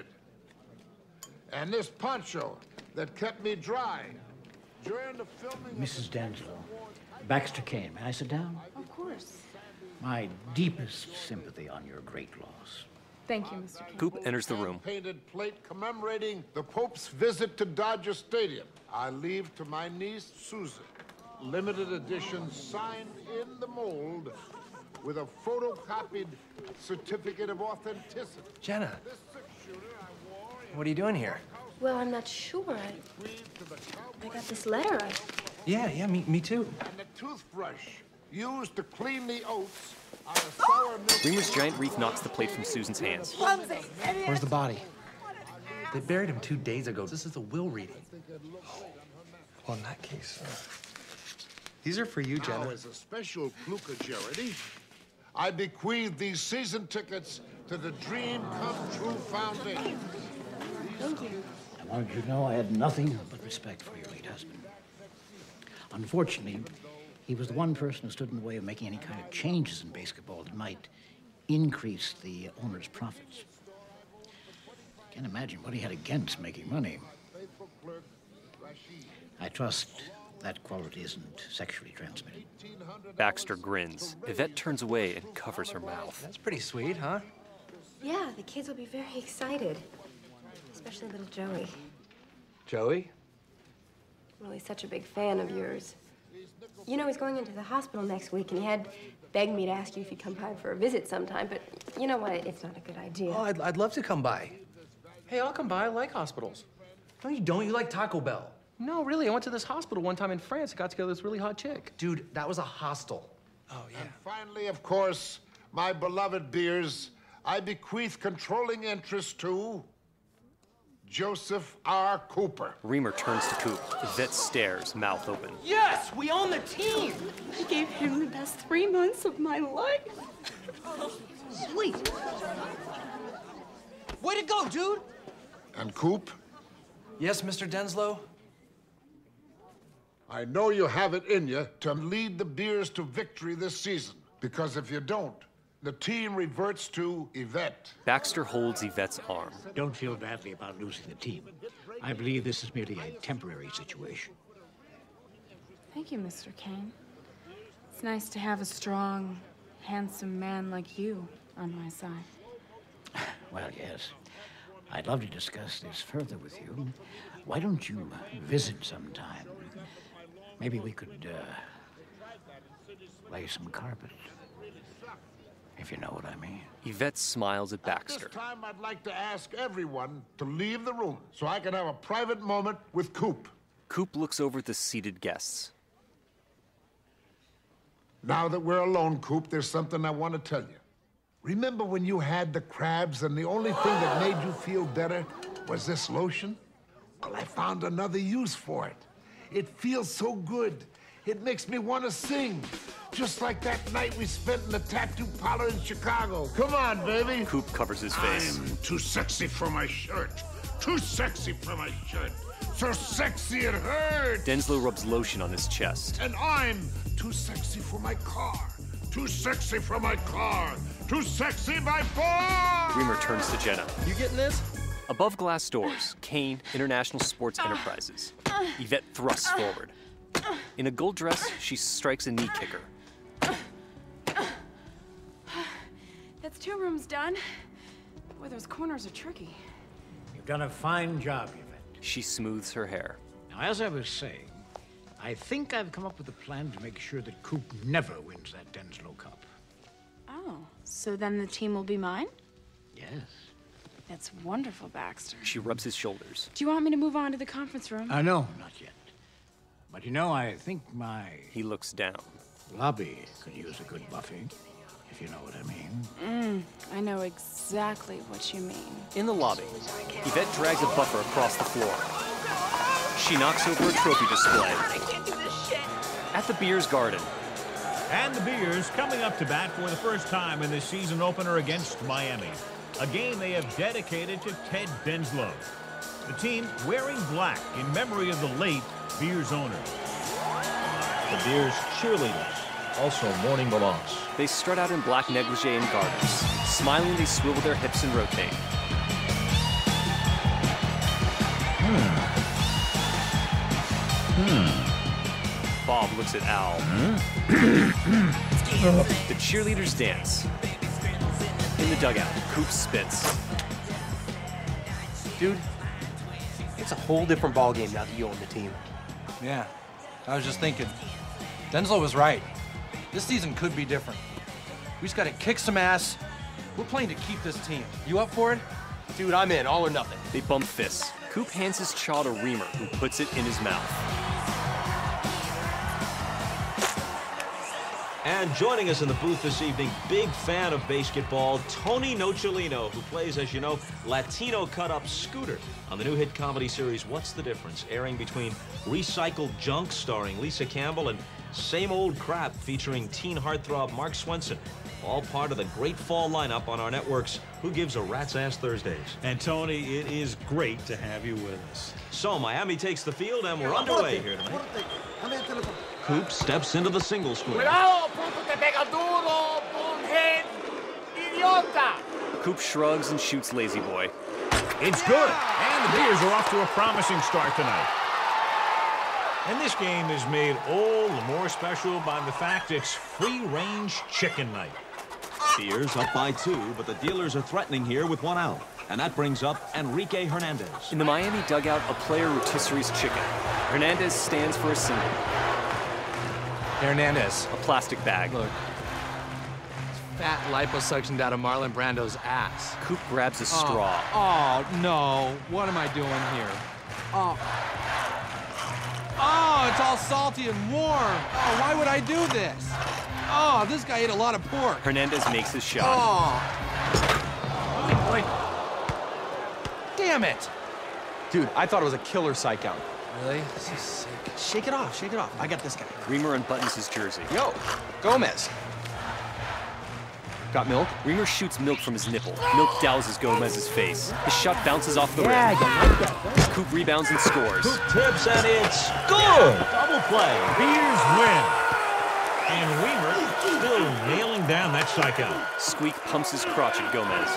And this poncho that kept me dry during the filming. Mrs. Denslow, Baxter Kane, may I sit down? Of course. My deepest sympathy on your great loss. Thank you, Mr. King. Coop enters the room. Painted plate commemorating the Pope's visit to Dodger Stadium. I leave to my niece, Susan. Limited edition signed in the mold with a photocopied certificate of authenticity. Jenna, what are you doing here? Well, I'm not sure. I got this letter. Yeah, me too. And the toothbrush used to clean the oats on a sour milk. Reamer's giant wreath knocks the plate from Susan's hands. Where's the body? They buried him 2 days ago. This is a will reading. Well, in that case, these are for you, Jenna. Now, as a special Pluca charity, I bequeath these season tickets to the Dream Come True Foundation. Thank you. I wanted you to know I had nothing but respect for your late husband. Unfortunately, he was the one person who stood in the way of making any kind of changes in basketball that might increase the owner's profits. Can't imagine what he had against making money. I trust that quality isn't sexually transmitted. Baxter grins. Yvette turns away and covers her mouth. That's pretty sweet, huh? Yeah, the kids will be very excited. Especially little Joey. Joey? really such a big fan of yours. You know, he's going into the hospital next week, and he had begged me to ask you if you'd come by for a visit sometime, but you know what? It's not a good idea. Oh, I'd love to come by. Hey, I'll come by. I like hospitals. No, you don't. You like Taco Bell. No, really. I went to this hospital one time in France and got together with this really hot chick. Dude, that was a hostel. Oh, yeah. And finally, of course, my beloved Beers, I bequeath controlling interest to Joseph R. Cooper. Reamer turns to Coop. Yvette stares, mouth open. Yes, we own the team. I gave him the best 3 months of my life. Sweet. Way to go, dude. And Coop? Yes, Mr. Denslow? I know you have it in you to lead the Beers to victory this season, because if you don't, the team reverts to Yvette. Baxter holds Yvette's arm. Don't feel badly about losing the team. I believe this is merely a temporary situation. Thank you, Mr. Kane. It's nice to have a strong, handsome man like you on my side. Well, yes. I'd love to discuss this further with you. Why don't you visit sometime? Maybe we could, lay some carpet. If you know what I mean. Yvette smiles at Baxter. At this time, I'd like to ask everyone to leave the room so I can have a private moment with Coop. Coop looks over at the seated guests. Now that we're alone, Coop, there's something I want to tell you. Remember when you had the crabs and the only thing that made you feel better was this lotion? Well, I found another use for it. It feels so good. It makes me want to sing. Just like that night we spent in the tattoo parlor in Chicago. Come on, baby. Coop covers his face. I'm too sexy for my shirt. Too sexy for my shirt. So sexy it hurts. Denslow rubs lotion on his chest. And I'm too sexy for my car. Too sexy for my car. Too sexy by far. Reamer turns to Jenna. You getting this? Above glass doors, Kane International Sports Enterprises. Yvette thrusts forward. In a gold dress, she strikes a knee kicker. That's 2 rooms done. Boy, those corners are tricky. You've done a fine job, Yvette. She smooths her hair. Now, as I was saying, I think I've come up with a plan to make sure that Coop never wins that Denslow Cup. Oh, so then the team will be mine? Yes. That's wonderful, Baxter. She rubs his shoulders. Do you want me to move on to the conference room? No, not yet. But you know, I think my... He looks down. Lobby could use a good buffing, if you know what I mean. I know exactly what you mean. In the lobby, Yvette drags a buffer across the floor. She knocks over a trophy display. I can't do this shit. At the Beers Garden. And the Beers coming up to bat for the first time in the season opener against Miami. A game they have dedicated to Ted Denslow. The team wearing black in memory of the late Beers owner. The Beers cheerleaders also mourning the loss. They strut out in black negligee and garters. Smiling, they swivel their hips and rotate. Bob looks at Al. The cheerleaders dance. In the dugout, Coop spits. Dude, it's a whole different ballgame now that you own the team. Yeah, I was just thinking. Denslow was right. This season could be different. We just gotta kick some ass. We're playing to keep this team. You up for it? Dude, I'm in, all or nothing. They bump fists. Coop hands his chaw to Reamer, who puts it in his mouth. And joining us in the booth this evening, big fan of basketball, Tony Nocelino, who plays, as you know, Latino cut-up Scooter on the new hit comedy series What's the Difference, airing between Recycled Junk starring Lisa Campbell and Same Old Crap featuring teen heartthrob Mark Swenson. All part of the great fall lineup on our networks, Who Gives a Rat's Ass Thursdays. And Tony, it is great to have you with us. So Miami takes the field and we're underway here tonight. Coop steps into the singles square. Cuidado, punto te pega duro, bonehead, idiota. Coop shrugs and shoots Lazy Boy. It's good, and the Beers are off to a promising start tonight. And this game is made all the more special by the fact it's free-range chicken night. Beers up by 2, but the dealers are threatening here with 1 out. And that brings up Enrique Hernandez. In the Miami dugout, a player rotisseries chicken. Hernandez stands for a symbol. Hey, Hernandez. A plastic bag. Look. Fat liposuctioned out of Marlon Brando's ass. Coop grabs a straw. Oh, no. What am I doing here? Oh, it's all salty and warm. Oh, why would I do this? Oh, this guy ate a lot of pork. Hernandez makes his shot. Oh. Damn it. Dude, I thought it was a killer psych out. Really? This is sick. Shake it off, shake it off. I got this guy. Reamer unbuttons his jersey. Yo, Gomez. Got milk? Reamer shoots milk from his nipple. Milk douses Gomez's face. His shot bounces off the rim. Coop rebounds and scores. Coop tips and it's good! Double play. Beers win. And Reamer still nailing down that strikeout. Squeak pumps his crotch at Gomez.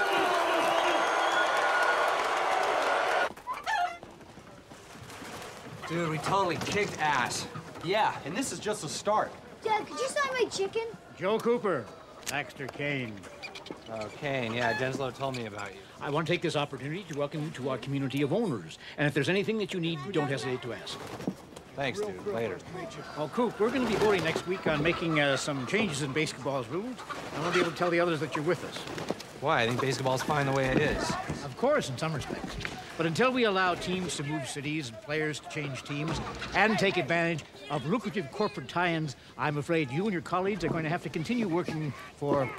Dude, we totally kicked ass. Yeah, and this is just a start. Dad, could you sign my chicken? Joe Cooper. Baxter Kane. Oh, Kane, yeah, Denslow told me about you. I want to take this opportunity to welcome you to our community of owners. And if there's anything that you need, don't hesitate to ask. Thanks, dude. Later. Oh, Coop, we're going to be voting next week on making some changes in basketball's rules. I want to be able to tell the others that you're with us. Why? I think basketball's fine the way it is. Of course, in some respects. But until we allow teams to move cities and players to change teams and take advantage of lucrative corporate tie-ins, I'm afraid you and your colleagues are going to have to continue working for...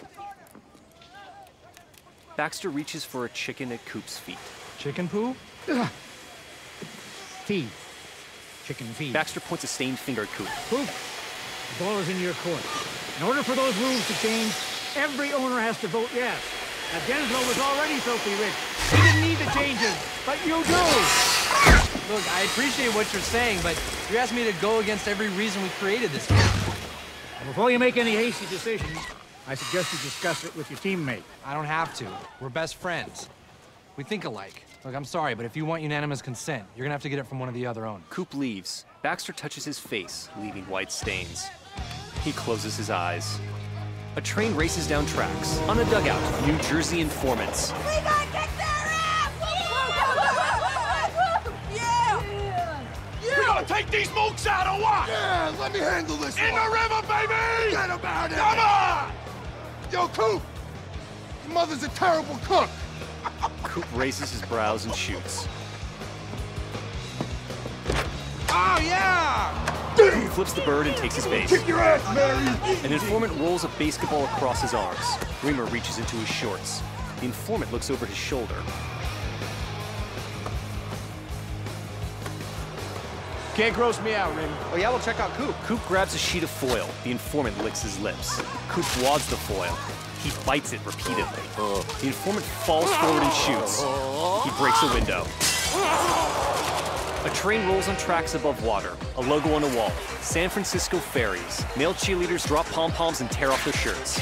Baxter reaches for a chicken at Coop's feet. Chicken poo? Feed. Chicken feed. Baxter points a stained finger at Coop. Coop, the ball is in your court. In order for those rules to change, every owner has to vote yes. Now, Denslow was already filthy rich. He didn't need the changes, but you do. Look, I appreciate what you're saying, but you're asking me to go against every reason we created this game. Before you make any hasty decisions, I suggest you discuss it with your teammate. I don't have to. We're best friends. We think alike. Look, I'm sorry, but if you want unanimous consent, you're gonna have to get it from one of the other owners. Coop leaves. Baxter touches his face, leaving white stains. He closes his eyes. A train races down tracks. On a dugout, New Jersey informants. We gotta kick their ass! Yeah! We gotta take these mooks out or what? Yeah, let me handle this In one. the river, baby! Forget about it. Come on! Yo, Coop! Your mother's a terrible cook. Coop raises his brows and shoots. Oh, yeah! Coop flips the bird and takes his base. Kick your ass, Mary! An informant rolls a basketball across his arms. Reamer reaches into his shorts. The informant looks over his shoulder. Can't gross me out, Rim. Oh, yeah, we'll check out Coop. Coop grabs a sheet of foil. The informant licks his lips. Coop wads the foil. He bites it repeatedly. The informant falls forward and shoots. He breaks a window. A train rolls on tracks above water. A logo on a wall. San Francisco Ferries. Male cheerleaders drop pom-poms and tear off their shirts.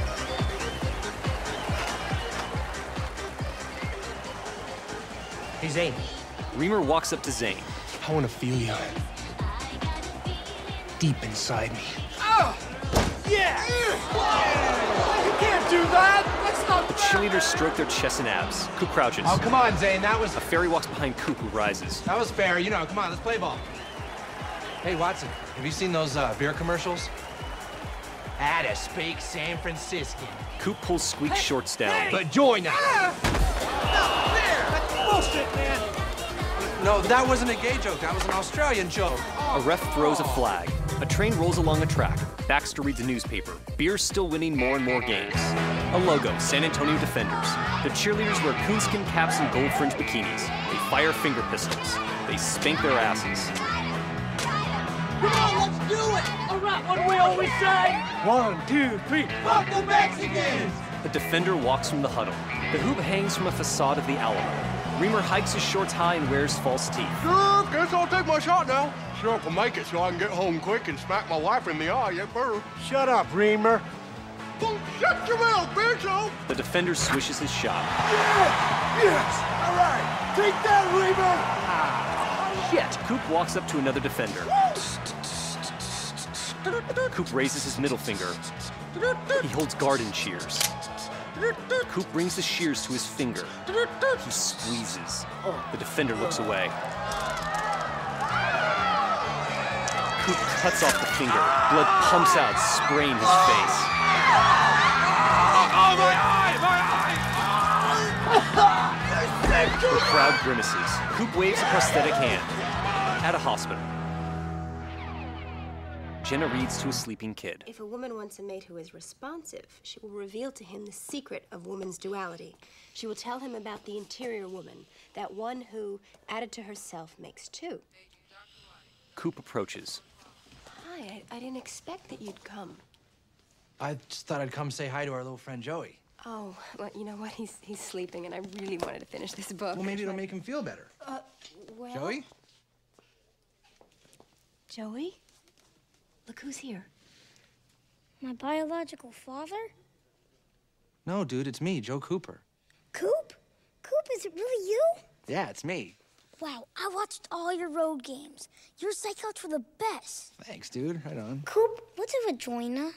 Hey, Zane. Reamer walks up to Zane. I want to feel you. Deep inside me. Oh! Yeah! You can't do that! That's not The cheerleaders stroke their chests and abs. Coop crouches. Oh, come on, Zane. That was... A fairy walks behind Coop, who rises. That was fair. You know, come on, let's play ball. Hey, Watson, have you seen those beer commercials? How to speak San Franciscan. Coop pulls Squeak's shorts down. But join us. Not fair! That's bullshit, man! No, that wasn't a gay joke. That was an Australian joke. A ref throws a flag. A train rolls along a track. Baxter reads a newspaper. Beer's still winning more and more games. A logo, San Antonio Defenders. The cheerleaders wear coonskin caps and gold-fringed bikinis. They fire finger pistols. They spank their asses. Come on, let's do it! All right, what do we always say? 1, 2, 3. Fuck the Mexicans! The defender walks from the huddle. The hoop hangs from a facade of the Alamo. Reamer hikes his shorts high and wears false teeth. Sure, guess I'll take my shot now. Sure, I can make it so I can get home quick and smack my wife in the eye, yes, sir. Shut up, Reamer. Well, shut your mouth, bitch! The defender swishes his shot. Yeah! Yes! All right! Take that, Reamer! Shit! Coop walks up to another defender. Coop raises his middle finger. He holds guard and cheers. Coop brings the shears to his finger. He squeezes. The defender looks away. Coop cuts off the finger. Blood pumps out, spraying his face. Oh, my eye! My eye! The crowd grimaces. Coop waves a prosthetic hand. At a hospital. Jenna reads to a sleeping kid. If a woman wants a mate who is responsive, she will reveal to him the secret of woman's duality. She will tell him about the interior woman, that one who, added to herself, makes two. Coop approaches. Hi, I didn't expect that you'd come. I just thought I'd come say hi to our little friend Joey. Oh, well, you know what? He's sleeping, and I really wanted to finish this book. Well, maybe it'll make him feel better. Well... Joey? Joey? Look who's here. My biological father? No, dude, it's me, Joe Cooper. Coop? Coop, is it really you? Yeah, it's me. Wow, I watched all your road games. Your strikeouts were the best. Thanks, dude. Right on. Coop, what's a vagina?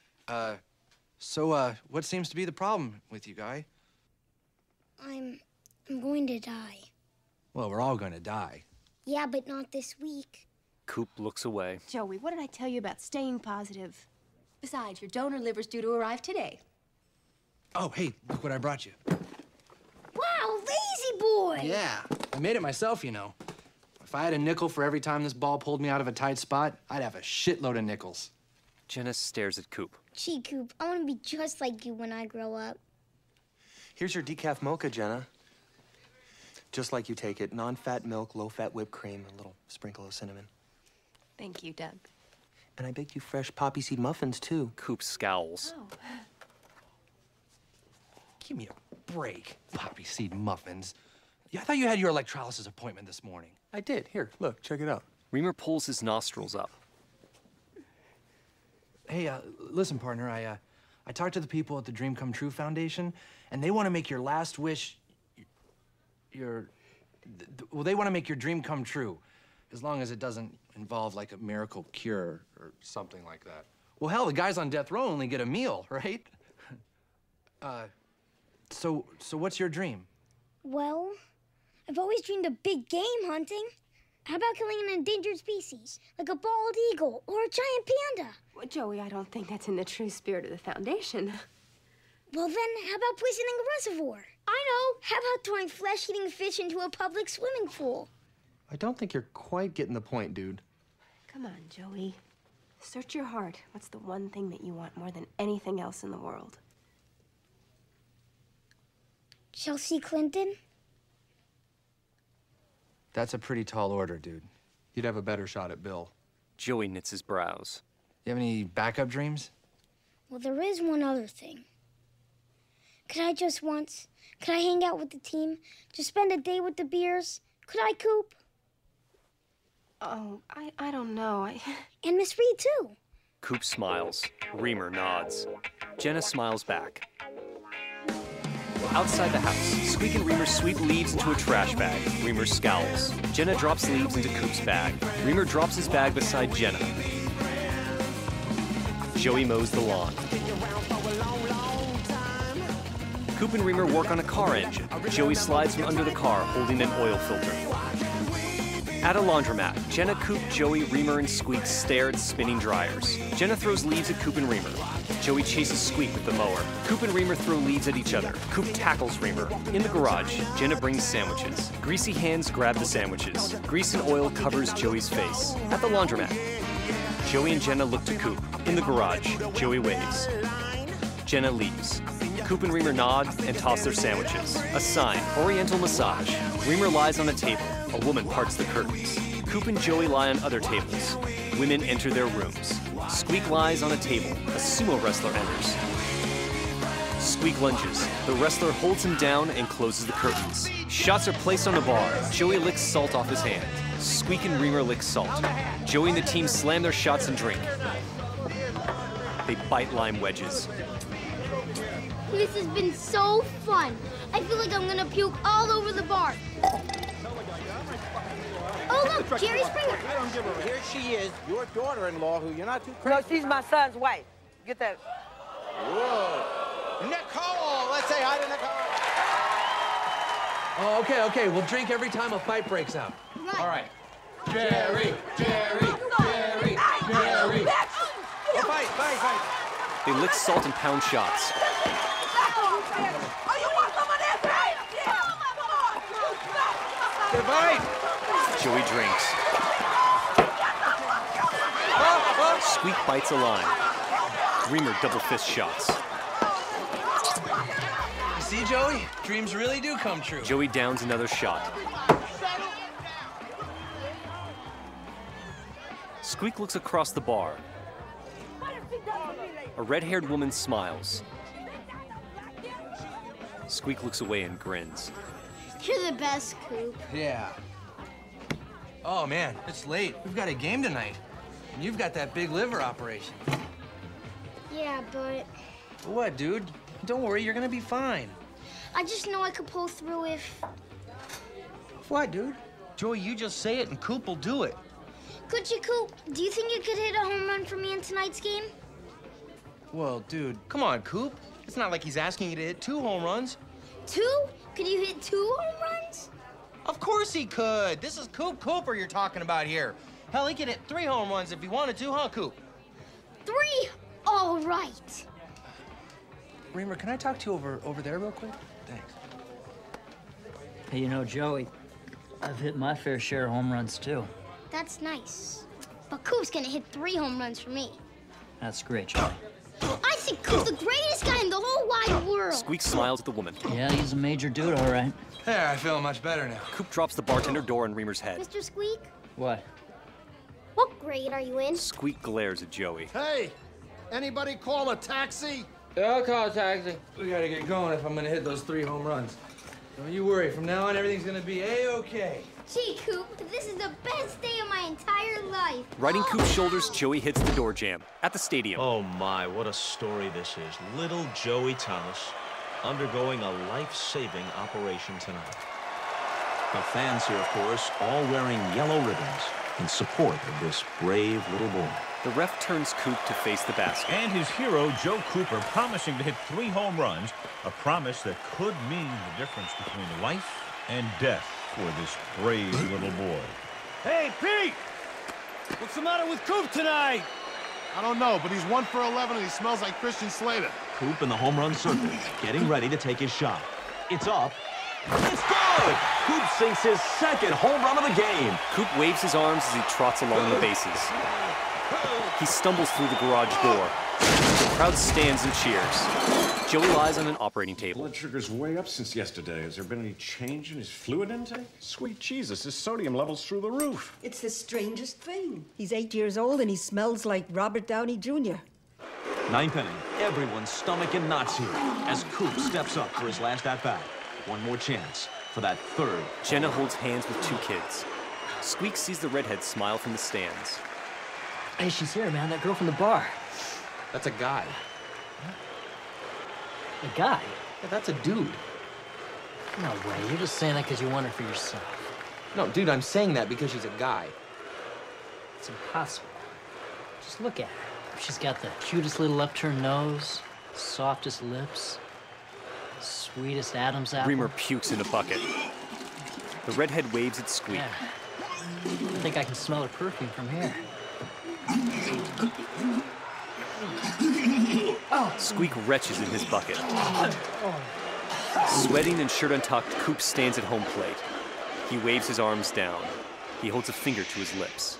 So, what seems to be the problem with you, Guy? I'm going to die. Well, we're all gonna die. Yeah, but not this week. Coop looks away. Joey, what did I tell you about staying positive? Besides, your donor liver's due to arrive today. Oh, hey, look what I brought you. Wow, lazy boy! Yeah, I made it myself, you know. If I had a nickel for every time this ball pulled me out of a tight spot, I'd have a shitload of nickels. Jenna stares at Coop. Gee, Coop, I want to be just like you when I grow up. Here's your decaf mocha, Jenna. Just like you take it. Non-fat milk, low-fat whipped cream, a little sprinkle of cinnamon. Thank you, Doug. And I baked you fresh poppy seed muffins, too. Coop scowls. Oh. Give me a break. Poppy seed muffins. Yeah, I thought you had your electrolysis appointment this morning. I did. Here, look, check it out. Reamer pulls his nostrils up. Hey, listen, partner, I talked to the people at the Dream Come True Foundation, and they want to make your last wish well, they want to make your dream come true, as long as it doesn't involve, like, a miracle cure or something like that. Well, hell, the guys on death row only get a meal, right? So what's your dream? Well, I've always dreamed of big game hunting. How about killing an endangered species, like a bald eagle or a giant panda? Well, Joey, I don't think that's in the true spirit of the Foundation. Well, then, how about poisoning a reservoir? I know. How about throwing flesh-eating fish into a public swimming pool? I don't think you're quite getting the point, dude. Come on, Joey. Search your heart. What's the one thing that you want more than anything else in the world? Chelsea Clinton? That's a pretty tall order, dude. You'd have a better shot at Bill. Joey knits his brows. You have any backup dreams? Well, there is one other thing. Could I hang out with the team? Just spend a day with the Beers? Could I, Coop? Oh, I don't know. And Miss Reed, too. Coop smiles. Reamer nods. Jenna smiles back. Outside the house, Squeak and Reamer sweep leaves into a trash bag. Reamer scowls. Jenna drops leaves into Coop's bag. Reamer drops his bag beside Jenna. Joey mows the lawn. Coop and Reamer work on a car engine. Joey slides from under the car, holding an oil filter. At a laundromat, Jenna, Coop, Joey, Reamer, and Squeak stare at spinning dryers. Jenna throws leaves at Coop and Reamer. Joey chases Squeak with the mower. Coop and Reamer throw leaves at each other. Coop tackles Reamer. In the garage, Jenna brings sandwiches. Greasy hands grab the sandwiches. Grease and oil covers Joey's face. At the laundromat, Joey and Jenna look to Coop. In the garage, Joey waves. Jenna leaves. Coop and Reamer nod and toss their sandwiches. A sign, Oriental Massage. Reamer lies on a table. A woman parts the curtains. Coop and Joey lie on other tables. Women enter their rooms. Squeak lies on a table. A sumo wrestler enters. Squeak lunges. The wrestler holds him down and closes the curtains. Shots are placed on the bar. Joey licks salt off his hand. Squeak and Reamer lick salt. Joey and the team slam their shots and drink. They bite lime wedges. This has been so fun. I feel like I'm gonna puke all over the bar. Oh, look, Jerry Springer. I don't give her. Here she is, your daughter-in-law, who you're not too No, crazy. she's my son's wife. Get that. Whoa. Nicole, let's say hi to Nicole. Oh, okay. We'll drink every time a fight breaks out. Right. All right. Jerry. Oh, fight. They lick salt and pound shots. Good fight. Joey drinks. Squeak bites a line. Reamer double fist shots. You see, Joey? Dreams really do come true. Joey downs another shot. Squeak looks across the bar. A red-haired woman smiles. Squeak looks away and grins. You're the best, Coop. Yeah. Oh, man, it's late. We've got a game tonight. And you've got that big liver operation. Yeah, but What, dude? Don't worry, you're gonna be fine. I just know I could pull through if... What, dude? Joey, you just say it and Coop will do it. Could you, Coop? Do you think you could hit a home run for me in tonight's game? Well, dude, come on, Coop. It's not like he's asking you to hit 2 home runs. 2? Could you hit 2 home runs? Of course he could. This is Coop Cooper you're talking about here. Hell, he could hit 3 home runs if he wanted to, huh, Coop? 3? All right. Reamer, can I talk to you over there real quick? Thanks. Hey, you know, Joey, I've hit my fair share of home runs, too. That's nice. But Coop's gonna hit 3 home runs for me. That's great, Joey. I think Coop's the greatest guy in the whole wide world. Squeak smiles at the woman. Yeah, he's a major dude, all right. There, I feel much better now. Coop drops the bartender door on Reamer's head. Mr. Squeak, What? what grade are you in? Squeak glares at Joey. Hey, anybody call a taxi? Yeah, I'll call a taxi. We gotta get going if I'm gonna hit those 3 home runs. Don't you worry, from now on, everything's gonna be A-okay. Gee, Coop, this is the best day of my entire life. Riding Coop's shoulders, Joey hits the door jam at the stadium. Oh my, what a story this is. Little Joey Thomas undergoing a life-saving operation tonight. The fans here, of course, all wearing yellow ribbons in support of this brave little boy. The ref turns Coop to face the basket. And his hero, Joe Cooper, promising to hit 3 home runs, a promise that could mean the difference between life and death for this brave little boy. Hey, Pete! What's the matter with Coop tonight? I don't know, but he's 1 for 11 and he smells like Christian Slater. Coop in the home run circle, getting ready to take his shot. It's up. It's good! Coop sinks his 2nd home run of the game. Coop waves his arms as he trots along the bases. He stumbles through the garage door. The crowd stands and cheers. Joey lies on an operating table. Blood sugar's way up since yesterday. Has there been any change in his fluid intake? Sweet Jesus, his sodium level's through the roof. It's the strangest thing. He's 8 years old and he smells like Robert Downey Jr. 9th inning. Everyone's stomach in knots here as Coop steps up for his last at-bat. One more chance for that 3rd. Jenna holds hands with 2 kids. Squeak sees the redhead smile from the stands. Hey, she's here, man. That girl from the bar. That's a guy. A guy? Yeah, that's a dude. No way. You're just saying that because you want her for yourself. No, dude, I'm saying that because she's a guy. It's impossible. Just look at her. She's got the cutest little upturned nose, softest lips, sweetest Adam's apple. Reamer pukes in a bucket. The redhead waves at Squeak. Yeah. I think I can smell her perfume from here. Squeak retches in his bucket. Sweating and shirt untucked, Coop stands at home plate. He waves his arms down. He holds a finger to his lips.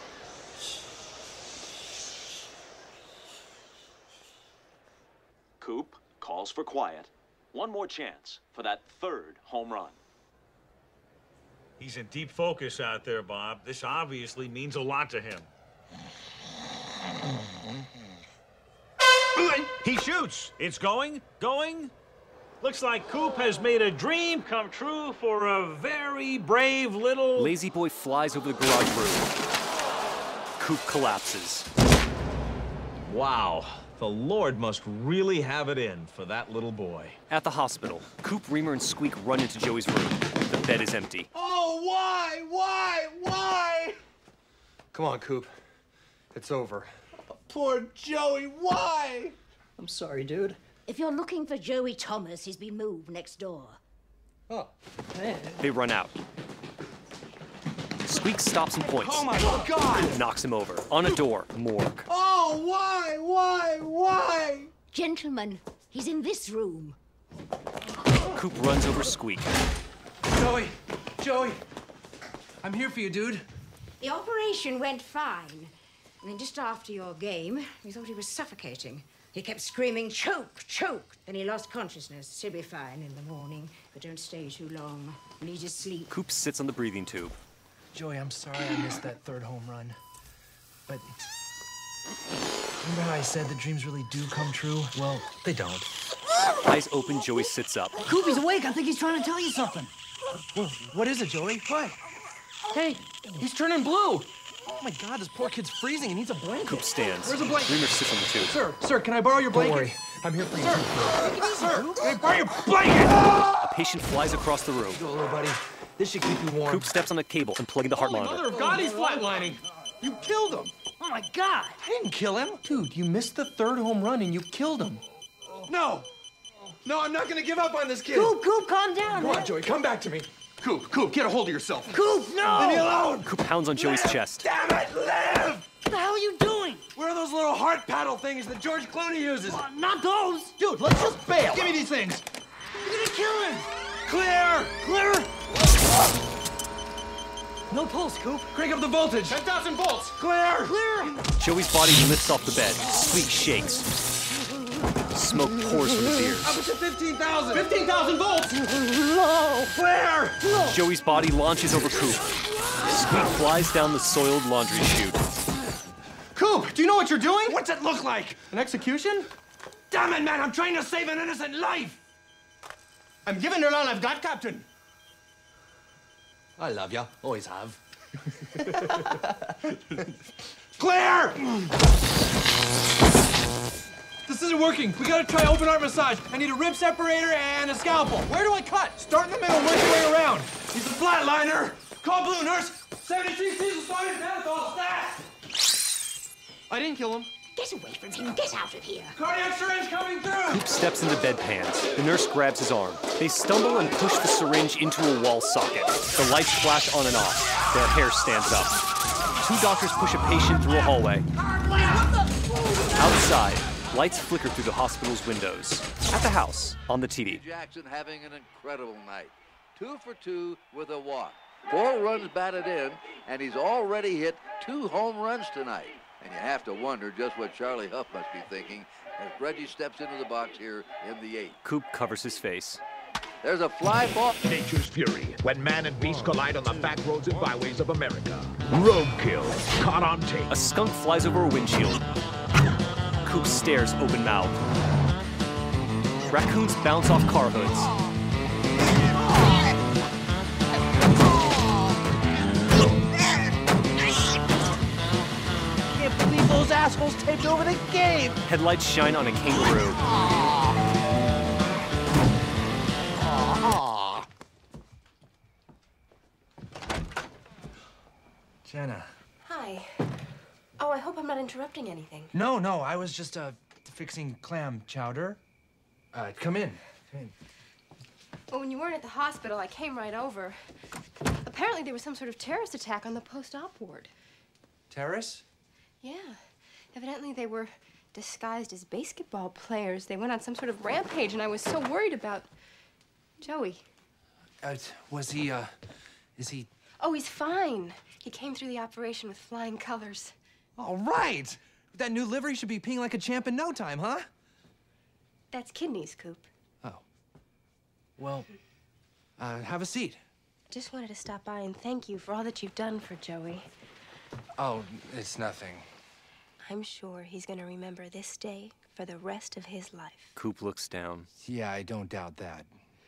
Coop calls for quiet. One more chance for that 3rd home run. He's in deep focus out there, Bob. This obviously means a lot to him. He shoots. It's going. Looks like Coop has made a dream come true for a very brave little... Lazy Boy flies over the garage roof. Coop collapses. Wow. The Lord must really have it in for that little boy. At the hospital, Coop, Reamer, and Squeak run into Joey's room. The bed is empty. Oh, why? Come on, Coop. It's over. Poor Joey, why? I'm sorry, dude. If you're looking for Joey Thomas, he's been moved next door. Oh. They run out. Squeak stops and points. Oh my God! Knocks him over. On a door, morgue. Oh, why? Gentlemen, he's in this room. Coop runs over Squeak. Joey, I'm here for you, dude. The operation went fine. And then just after your game, we thought he was suffocating. He kept screaming, choke, choke. Then he lost consciousness. He'll be fine in the morning, but don't stay too long. You need to sleep. Coop sits on the breathing tube. Joey, I'm sorry I missed that third home run. But remember how I said that dreams really do come true? Well, they don't. Eyes open, Joey sits up. Coop, he's awake. I think he's trying to tell you something. What is it, Joey? What? Hey, he's turning blue. Oh my God, this poor kid's freezing. He needs a blanket. Coop stands. Where's a blanket? Reamer sits on the tube. Sir, can I borrow your blanket? Don't worry, I'm here for you. Sir, can I borrow your blanket? A patient flies across the room. Go, little buddy. This should keep you warm. Coop steps on a cable and plugs in the heart monitor. Mother of God, he's flatlining. You killed him. Oh my God! I didn't kill him. Dude, you missed the third home run and you killed him. No, I'm not gonna give up on this kid. Coop, calm down. Come on, Joey, come back to me. Coop, get a hold of yourself. Coop, no! Leave me alone. Coop pounds on Joey's chest. Damn it, live! What the hell are you doing? Where are those little heart paddle things that George Clooney uses? Not those. Dude, let's just bail. Give me these things. You're gonna kill him. Clear! No pulse, Coop. Crank up the voltage. 10,000 volts. Clear! Joey's body lifts off the bed. Squeak shakes. Smoke pours from his ears. Up to 15,000. 15,000 volts. No. Clear! Joey's body launches over Coop. Squeak flies down the soiled laundry chute. Coop, do you know what you're doing? What's it look like? An execution? Damn it, man, I'm trying to save an innocent life. I'm giving it all I've got, Captain. I love ya. Always have. Clear! This isn't working. We gotta try open heart massage. I need a rib separator and a scalpel. Where do I cut? Start in the middle, work your way around. He's a flatliner. Call Blue Nurse. 73 C's of spinal Panadol, stat! I didn't kill him. Get away from him. Get out of here. Cardiac syringe coming through! Coop steps into bedpans. The nurse grabs his arm. They stumble and push the syringe into a wall socket. The lights flash on and off. Their hair stands up. Two doctors push a patient through a hallway. Outside, lights flicker through the hospital's windows. At the house, on the TV. Jackson having an incredible night. 2 for 2 with a walk. 4 runs batted in, and he's already hit 2 home runs tonight. And you have to wonder just what Charlie Huff must be thinking as Reggie steps into the box here in the 8th. Coop covers his face. There's a fly ball. Nature's fury, when man and beast collide on the back roads and byways of America. Roadkill, caught on tape. A skunk flies over a windshield. Coop stares open-mouthed. Raccoons bounce off car hoods. Can't believe those assholes taped over the game. Headlights shine on a kangaroo. Jenna. Hi. Oh, I hope I'm not interrupting anything. No, I was just, fixing clam chowder. Come in. Well, when you weren't at the hospital, I came right over. Apparently, there was some sort of terrorist attack on the post-op ward. Terrace? Yeah. Evidently, they were disguised as basketball players. They went on some sort of rampage, and I was so worried about Joey. Was he, is he... Oh, he's fine. He came through the operation with flying colors. All right! That new livery should be peeing like a champ in no time, huh? That's kidneys, Coop. Oh. Well, have a seat. Just wanted to stop by and thank you for all that you've done for Joey. Oh, it's nothing. I'm sure he's gonna remember this day for the rest of his life. Coop looks down. Yeah, I don't doubt that.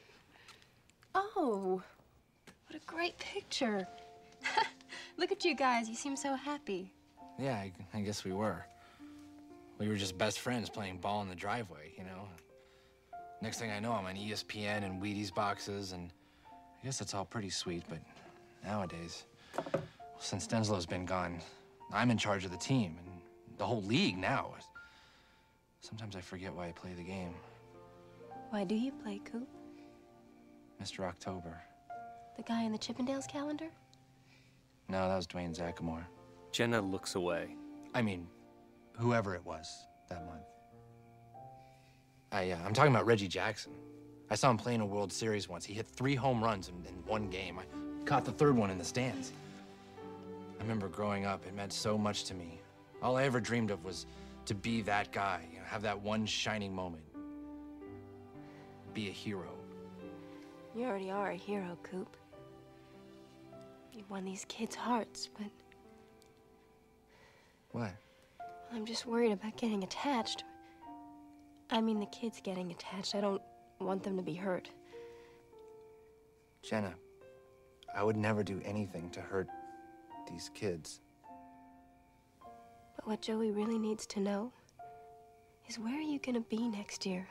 Oh, what a great picture. Look at you guys, you seem so happy. Yeah, I guess we were. We were just best friends playing ball in the driveway, you know? Next thing I know, I'm on ESPN and Wheaties boxes, and I guess that's all pretty sweet, but nowadays, well, since Denslow's been gone, I'm in charge of the team and the whole league now. Sometimes I forget why I play the game. Why do you play, Coop? Mr. October. The guy in the Chippendales calendar? No, that was Dwayne Zachamore. Jenna looks away. I mean, whoever it was that month. I'm talking about Reggie Jackson. I saw him play in a World Series once. He hit 3 home runs in one game. I caught the 3rd one in the stands. I remember growing up, it meant so much to me. All I ever dreamed of was to be that guy, you know, have that one shining moment. Be a hero. You already are a hero, Coop. You won these kids' hearts, but What? I'm just worried about getting attached. I mean, the kids getting attached. I don't want them to be hurt. Jenna, I would never do anything to hurt these kids. But what Joey really needs to know is where are you gonna be next year?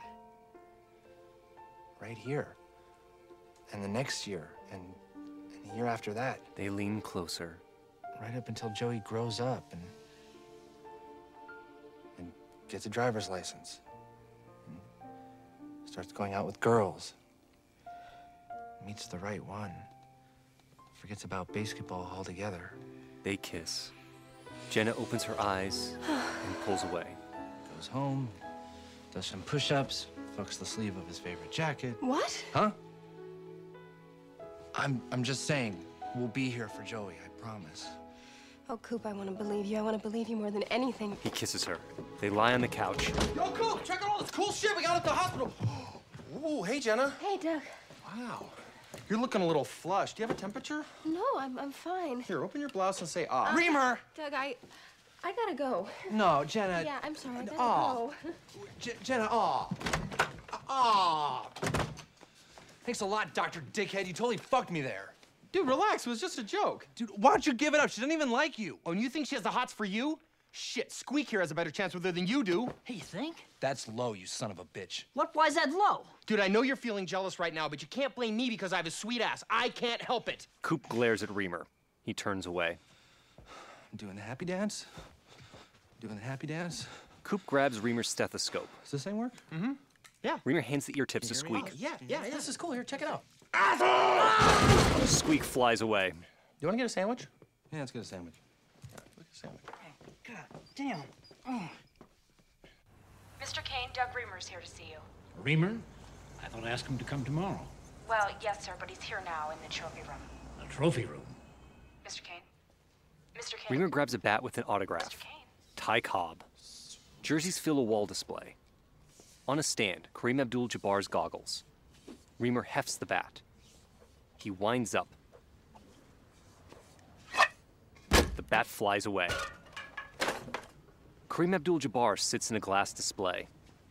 Right here. And the next year, and the year after that. They lean closer. Right up until Joey grows up and gets a driver's license. And starts going out with girls. Meets the right one. Forgets about basketball altogether. They kiss. Jenna opens her eyes and pulls away. Goes home, does some push-ups, fucks the sleeve of his favorite jacket. What? Huh? I'm just saying, we'll be here for Joey, I promise. Oh, Coop, I want to believe you. I want to believe you more than anything. He kisses her. They lie on the couch. Yo, Coop, check out all this cool shit we got at the hospital. Ooh, hey, Jenna. Hey, Doug. Wow. You're looking a little flushed. Do you have a temperature? No, I'm fine. Here, open your blouse and say, ah. Reamer! Doug, I gotta go. No, Jenna. Yeah, I'm sorry. I gotta Oh. go. Jenna, aw. Aw. Thanks a lot, Dr. Dickhead. You totally fucked me there. Dude, relax. It was just a joke. Dude, why don't you give it up? She doesn't even like you. Oh, and you think she has the hots for you? Shit, Squeak here has a better chance with her than you do. Hey, you think? That's low, you son of a bitch. Why is that low? Dude, I know you're feeling jealous right now, but you can't blame me because I have a sweet ass. I can't help it. Coop glares at Reamer. He turns away. I'm doing the happy dance. Doing the happy dance. Coop grabs Reamer's stethoscope. Does this thing work? Mm-hmm. Yeah. Reamer hands the ear tips to Squeak. Yeah, this is cool. Here, check it out. Squeak flies away. You want to get a sandwich? Yeah, let's get a sandwich. Look at a sandwich. God damn. Oh. Mr. Kane, Doug Reamer's here to see you. Reamer? I thought I asked him to come tomorrow. Well, yes, sir, but he's here now in the trophy room. The trophy room? Mr. Kane? Mr. Kane? Reamer grabs a bat with an autograph. Mr. Kane? Ty Cobb. Jerseys fill a wall display. On a stand, Kareem Abdul-Jabbar's goggles. Reamer hefts the bat. He winds up. The bat flies away. Kareem Abdul-Jabbar sits in a glass display.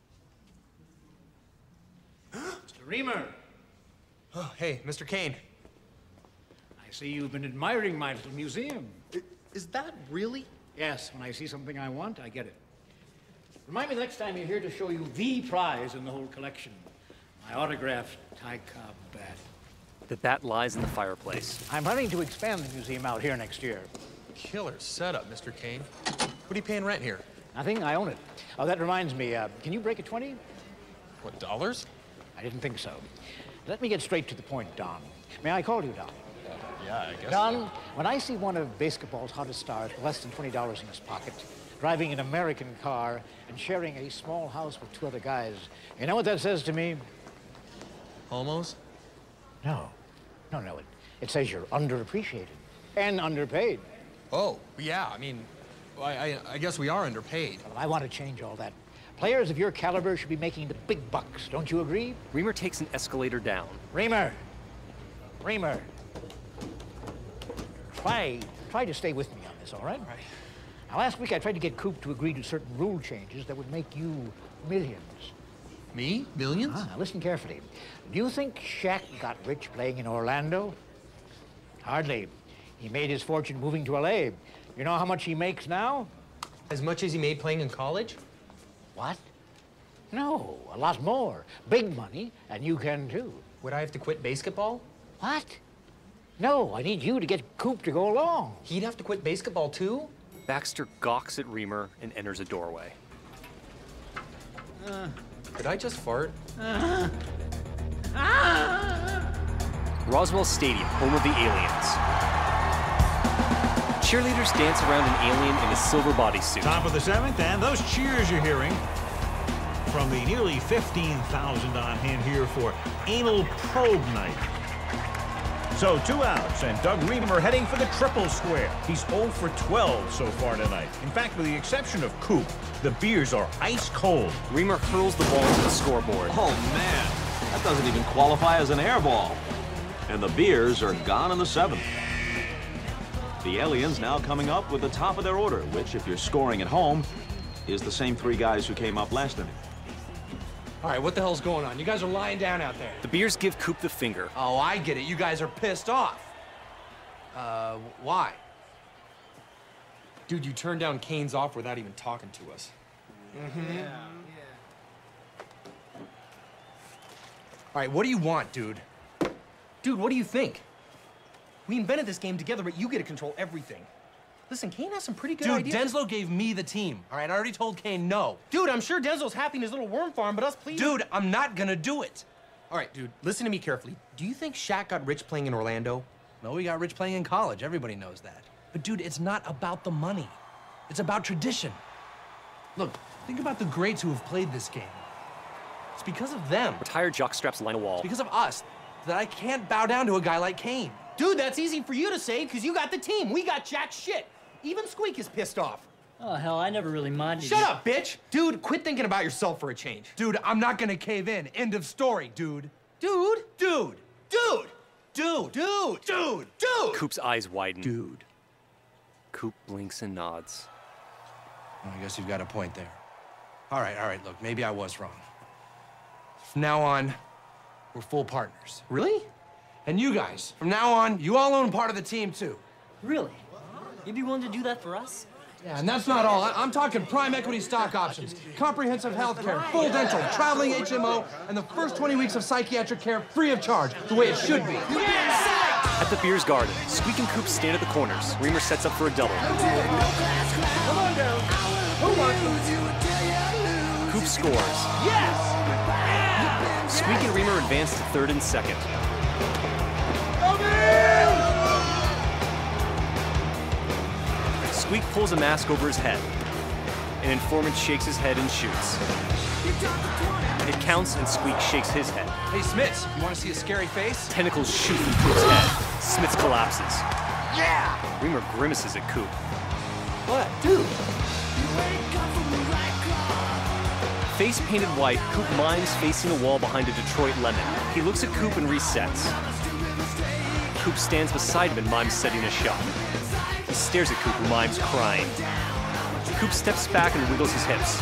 Mr. Reamer! Oh, hey, Mr. Kane. I see you've been admiring my little museum. Is that really? Yes, when I see something I want, I get it. Remind me the next time you're here to show you the prize in the whole collection. My autographed Ty Cobb bat. The bat lies in the fireplace. I'm planning to expand the museum out here next year. Killer setup, Mr. Kane. What are you paying rent here? Nothing, I own it. Oh, that reminds me, can you break a 20? What, dollars? I didn't think so. Let me get straight to the point, Don. May I call you Don? Yeah, I guess. Don, when I see one of basketball's hottest stars with less than $20 in his pocket, driving an American car, and sharing a small house with 2 other guys, you know what that says to me? Homos? No. No. It says you're underappreciated and underpaid. Oh, yeah, I mean, I guess we are underpaid. Well, I want to change all that. Players of your caliber should be making the big bucks, don't you agree? Reamer takes an escalator down. Reamer! Try to stay with me on this, all right? Right. Now, last week I tried to get Coop to agree to certain rule changes that would make you millions. Me? Millions? Now listen carefully. Do you think Shaq got rich playing in Orlando? Hardly. He made his fortune moving to L.A. You know how much he makes now? As much as he made playing in college? What? No, a lot more. Big money, and you can too. Would I have to quit basketball? What? No, I need you to get Coop to go along. He'd have to quit basketball too? Baxter gawks at Reamer and enters a doorway. Did I just fart? Roswell Stadium, home of the aliens. Cheerleaders dance around an alien in a silver bodysuit. Top of the 7th, and those cheers you're hearing from the nearly 15,000 on hand here for Anal Probe Night. So 2 outs, and Doug Reamer heading for the triple square. He's 0 for 12 so far tonight. In fact, with the exception of Coop, the Beers are ice cold. Reamer hurls the ball to the scoreboard. Oh, man. That doesn't even qualify as an air ball. And the Beers are gone in the 7th. The Aliens now coming up with the top of their order, which, if you're scoring at home, is the same 3 guys who came up last inning. All right, what the hell's going on? You guys are lying down out there. The Beers give Coop the finger. Oh, I get it. You guys are pissed off. Why? Dude, you turned down Kane's offer without even talking to us. Mm-hmm. Yeah. All right, what do you want, dude? Dude, what do you think? We invented this game together, but you get to control everything. Listen, Kane has some pretty good ideas. Dude, Denslow gave me the team, all right? I already told Kane no. Dude, I'm sure Denslow's happy in his little worm farm, but us, please. Dude, I'm not gonna do it. All right, dude, listen to me carefully. Do you think Shaq got rich playing in Orlando? No, he got rich playing in college. Everybody knows that. But, dude, it's not about the money. It's about tradition. Look, think about the greats who have played this game. It's because of them. Retired jockstraps line a wall. It's because of us that I can't bow down to a guy like Kane. Dude, that's easy for you to say because you got the team. We got jack shit. Even Squeak is pissed off. Oh, hell, I never really minded. Shut up, bitch! Dude, quit thinking about yourself for a change. Dude, I'm not gonna cave in. End of story, dude. Dude! Dude! Dude! Dude! Dude! Dude! Dude! Coop's eyes widen. Dude. Coop blinks and nods. Well, I guess you've got a point there. All right, look, maybe I was wrong. From now on, we're full partners. Really? And you guys, from now on, you all own part of the team, too. Really? You'd be willing to do that for us? Yeah, and that's not all. I'm talking prime equity stock options, comprehensive health care, full dental, traveling HMO, and the first 20 weeks of psychiatric care free of charge, the way it should be. At the Beers Garden, Squeak and Coop stand at the corners. Reamer sets up for a double. Come on down. Come on. Coop scores. Yes! Squeak and Reamer advance to third and second. Squeak pulls a mask over his head. An informant shakes his head and shoots. It counts and Squeak shakes his head. Hey, Smits, you want to see a scary face? Tentacles shoot from Coop's head. Smits collapses. Yeah! Reamer grimaces at Coop. What? Dude! Face painted white, Coop mimes facing a wall behind a Detroit Lemon. He looks at Coop and resets. Coop stands beside him and mimes setting a shot. He stares at Coop, who mimes crying. Coop steps back and wiggles his hips.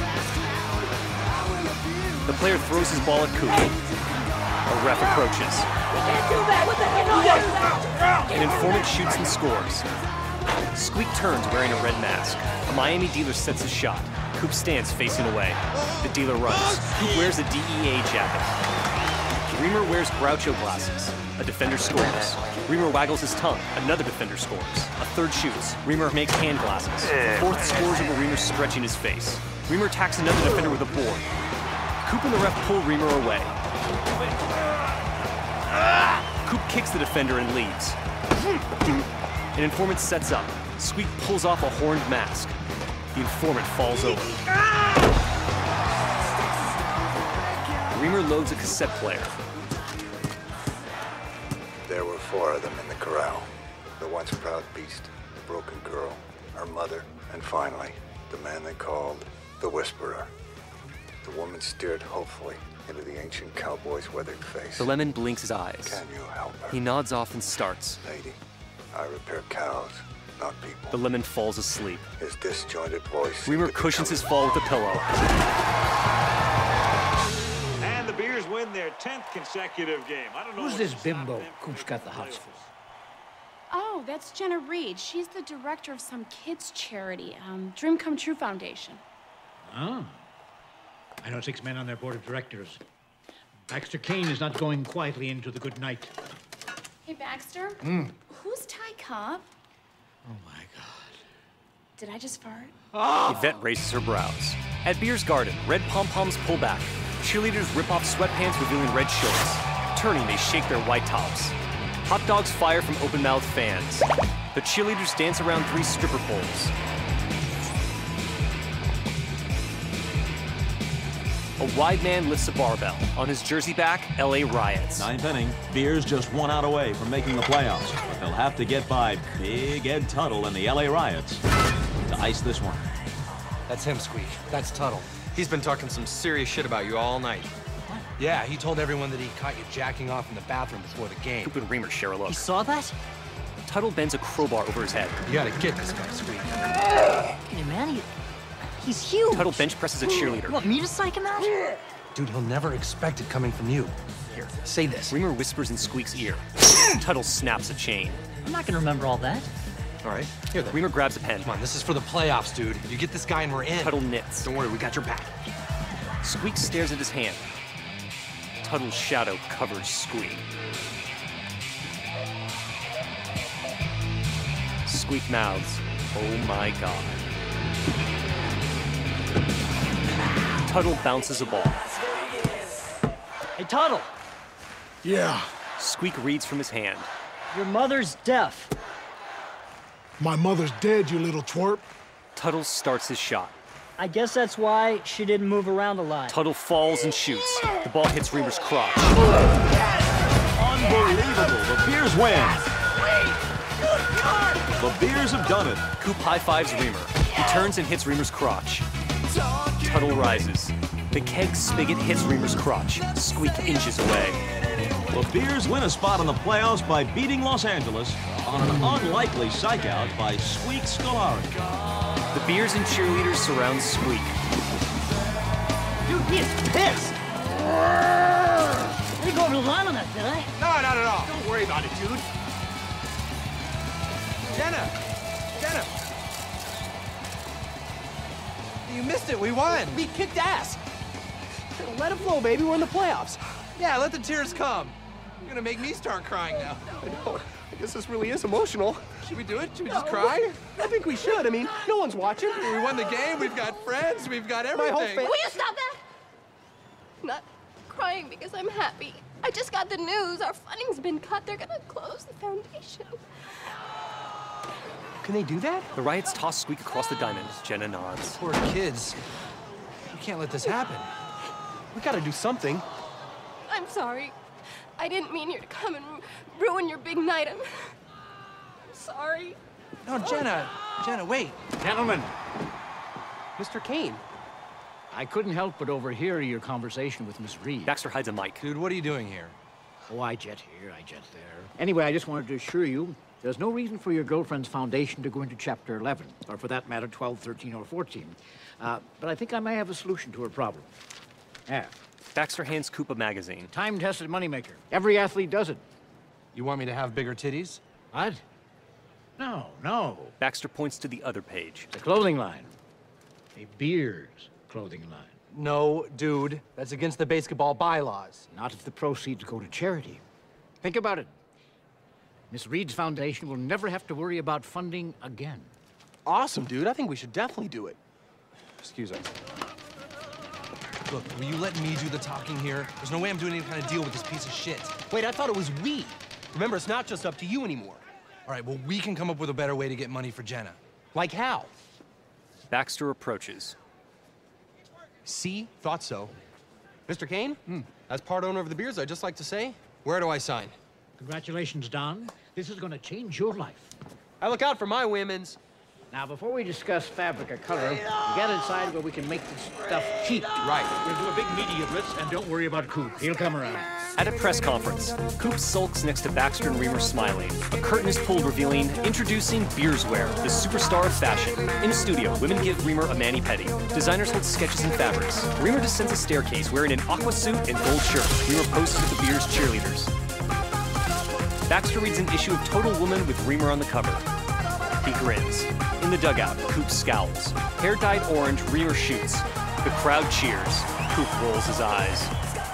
The player throws his ball at Coop. A ref approaches. We can't do that! What the heck are you? An informant shoots and scores. Squeak turns wearing a red mask. A Miami dealer sets a shot. Coop stands facing away. The dealer runs. Coop wears a DEA jacket. Reamer wears Groucho glasses. A defender scores. Reamer waggles his tongue. Another defender scores. A third shoots. Reamer makes hand glasses. The fourth scores over Reamer stretching his face. Reamer attacks another defender with a board. Coop and the ref pull Reamer away. Coop kicks the defender and leaves. An informant sets up. Squeak pulls off a horned mask. The informant falls over. Reamer loads a cassette player. There were 4 of them in the corral. The once proud beast, the broken girl, her mother, and finally, the man they called the Whisperer. The woman stared hopefully into the ancient cowboy's weathered face. The lemon blinks his eyes. Can you help her? He nods off and starts. Lady, I repair cows, not people. The lemon falls asleep. His disjointed voice. Reamer cushions his fall with a pillow. And the Beers win their 10th consecutive game. I don't know who's this bimbo Coop's got the hots for? Oh, that's Jenna Reed. She's the director of some kids' charity, Dream Come True Foundation. Oh. I know 6 men on their board of directors. Baxter Kane is not going quietly into the good night. Hey, Baxter. Who's Ty Cobb? Oh, my God. Did I just fart? Yvette raises her brows. At Beers Garden, red pom-poms pull back. cheerleaders rip off sweatpants, revealing red shorts. Turning, they shake their white tops. Hot dogs fire from open-mouthed fans. The cheerleaders dance around 3 stripper poles. A wide man lifts a barbell. On his jersey back, LA Riots. 9th inning, Beers just 1 out away from making the playoffs. But they'll have to get by Big Ed Tuttle and the LA Riots to ice this one. That's him, Squeak. That's Tuttle. He's been talking some serious shit about you all night. What? Yeah, he told everyone that he caught you jacking off in the bathroom before the game. Coop and Reamer share a look. You saw that? Tuttle bends a crowbar over his head. You gotta get this guy, Squeak. Hey, man, he's huge. Tuttle bench presses a cheerleader. You want me to psych him out? Dude, he'll never expect it coming from you. Here, say this. Reamer whispers in Squeak's ear. Tuttle snaps a chain. I'm not gonna remember all that. All right, here then. Reamer grabs a pen. Come on, this is for the playoffs, dude. You get this guy and we're in. Tuttle knits. Don't worry, we got your back. Squeak stares at his hand. Tuttle's shadow covers Squeak. Squeak mouths, "Oh my God." Tuttle bounces a ball. Hey, Tuttle. Yeah. Squeak reads from his hand. Your mother's deaf. My mother's dead, you little twerp. Tuttle starts his shot. I guess that's why she didn't move around a lot. Tuttle falls and shoots. The ball hits Reamer's crotch. Unbelievable. The Beers win. The Beers have done it. Coop high-fives Reamer. He turns and hits Reamer's crotch. Tuttle rises. The keg spigot hits Reamer's crotch. Squeak inches away. The Beers win a spot in the playoffs by beating Los Angeles on an unlikely psych-out by Squeak Scolari. The Beers and cheerleaders surround Squeak. Dude, he is pissed. I didn't go over the line on that, did I? No, not at all. Don't worry about it, dude. Jenna! You missed it. We won. We kicked ass. Let it flow, baby. We're in the playoffs. Yeah, let the tears come. You're gonna make me start crying now. I know. I guess this really is emotional. Should we do it? Should we just cry? I think we should. I mean, no one's watching. We won the game. We've got friends. We've got everything. My whole family. Will you stop that? I'm not crying because I'm happy. I just got the news. Our funding's been cut. They're gonna close the foundation. Can they do that? The Riots toss Squeak across the diamond. Jenna nods. Poor kids. We can't let this happen. We gotta do something. I'm sorry. I didn't mean you to come and ruin your big night. I'm sorry. No, Jenna, wait. Gentlemen, Mr. Kane. I couldn't help but overhear your conversation with Miss Reed. Baxter hides a mic. Dude, what are you doing here? Oh, I jet here, I jet there. Anyway, I just wanted to assure you there's no reason for your girlfriend's foundation to go into Chapter 11, or for that matter, 12, 13, or 14. But I think I may have a solution to her problem. Yeah. Baxter hands Coop a magazine. Time-tested moneymaker. Every athlete does it. You want me to have bigger titties? What? No. Baxter points to the other page. It's a clothing line. A Beers clothing line. No, dude. That's against the basketball bylaws. Not if the proceeds go to charity. Think about it. Miss Reed's foundation will never have to worry about funding again. Awesome, dude. I think we should definitely do it. Excuse us. Look, will you let me do the talking here? There's no way I'm doing any kind of deal with this piece of shit. Wait, I thought it was we. Remember, it's not just up to you anymore. All right, well, we can come up with a better way to get money for Jenna. Like how? Baxter approaches. See? Thought so. Mr. Kane? As part owner of the Beers, I'd just like to say, where do I sign? Congratulations, Don. This is going to change your life. I look out for my women's. Now, before we discuss fabric or color, we gotta decide where we can make this stuff cheap. Right. We'll do a big media blitz, and don't worry about Coop. He'll come around. At a press conference, Coop sulks next to Baxter and Reamer smiling. A curtain is pulled revealing, introducing Beerswear, the superstar of fashion. In a studio, women give Reamer a mani-pedi. Designers hold sketches and fabrics. Reamer descends a staircase wearing an aqua suit and gold shirt. Reamer poses with the Beers cheerleaders. Baxter reads an issue of Total Woman with Reamer on the cover. He grins. In the dugout, Coop scowls. Hair dyed orange, Reamer shoots. The crowd cheers. Coop rolls his eyes.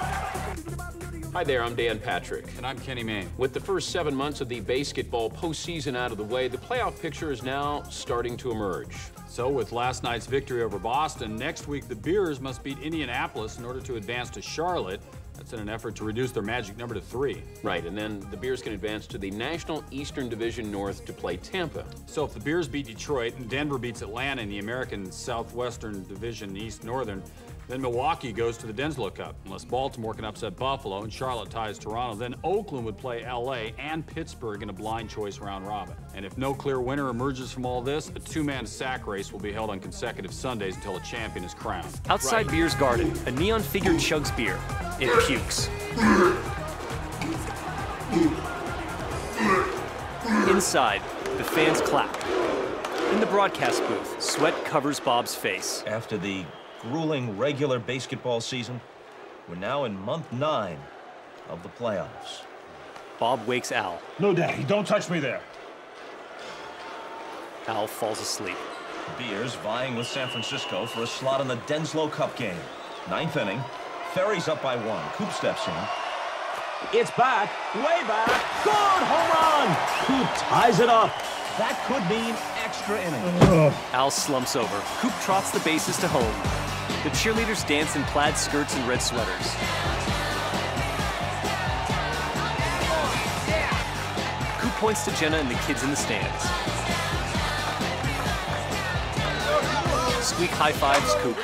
Hi there, I'm Dan Patrick. And I'm Kenny Mayne. With the first 7 months of the basketball postseason out of the way, the playoff picture is now starting to emerge. So with last night's victory over Boston, next week the Bears must beat Indianapolis in order to advance to Charlotte. That's in an effort to reduce their magic number to 3. Right, and then the Bears can advance to the National Eastern Division North to play Tampa. So if the Bears beat Detroit and Denver beats Atlanta in the American Southwestern Division East Northern, then Milwaukee goes to the Denslow Cup. Unless Baltimore can upset Buffalo and Charlotte ties Toronto, then Oakland would play LA and Pittsburgh in a blind choice round robin. And if no clear winner emerges from all this, a two-man sack race will be held on consecutive Sundays until a champion is crowned. Outside Beer's garden, a neon figure chugs beer. It pukes. Inside, the fans clap. In the broadcast booth, sweat covers Bob's face. After the grueling regular basketball season, we're now in month 9 of the playoffs. Bob wakes Al. No, Daddy, don't touch me there. Al falls asleep. The Bears vying with San Francisco for a slot in the Denslow Cup game. 9th inning. Ferry's up by 1. Coop steps in. It's back, way back. Good home run. Coop ties it up. That could mean extra innings. Al slumps over. Coop trots the bases to home. The cheerleaders dance in plaid skirts and red sweaters. Coop points to Jenna and the kids in the stands. Squeak high-fives Coop.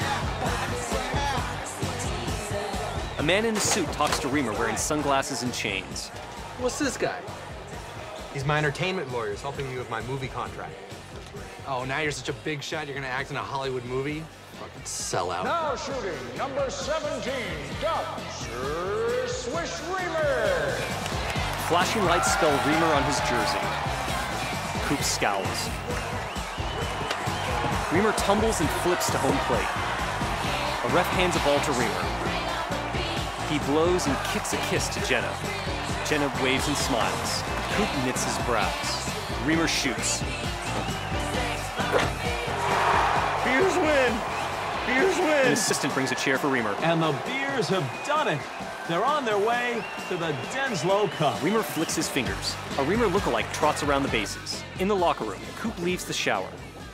A man in a suit talks to Reamer wearing sunglasses and chains. What's this guy? He's my entertainment lawyer. He's helping me with my movie contract. Oh, now you're such a big shot, you're gonna act in a Hollywood movie? Fucking sellout. Now shooting, number 17, Doug Swish Reamer. Flashing lights spell Reamer on his jersey. Coop scowls. Reamer tumbles and flips to home plate. A ref hands a ball to Reamer. He blows and kicks a kiss to Jenna. Jenna waves and smiles. Coop knits his brows. Reamer shoots. Bears win. Bears win. An assistant brings a chair for Reamer. And the Bears have done it. They're on their way to the Denslow Cup. Reamer flicks his fingers. A Reamer lookalike trots around the bases. In the locker room, Coop leaves the shower.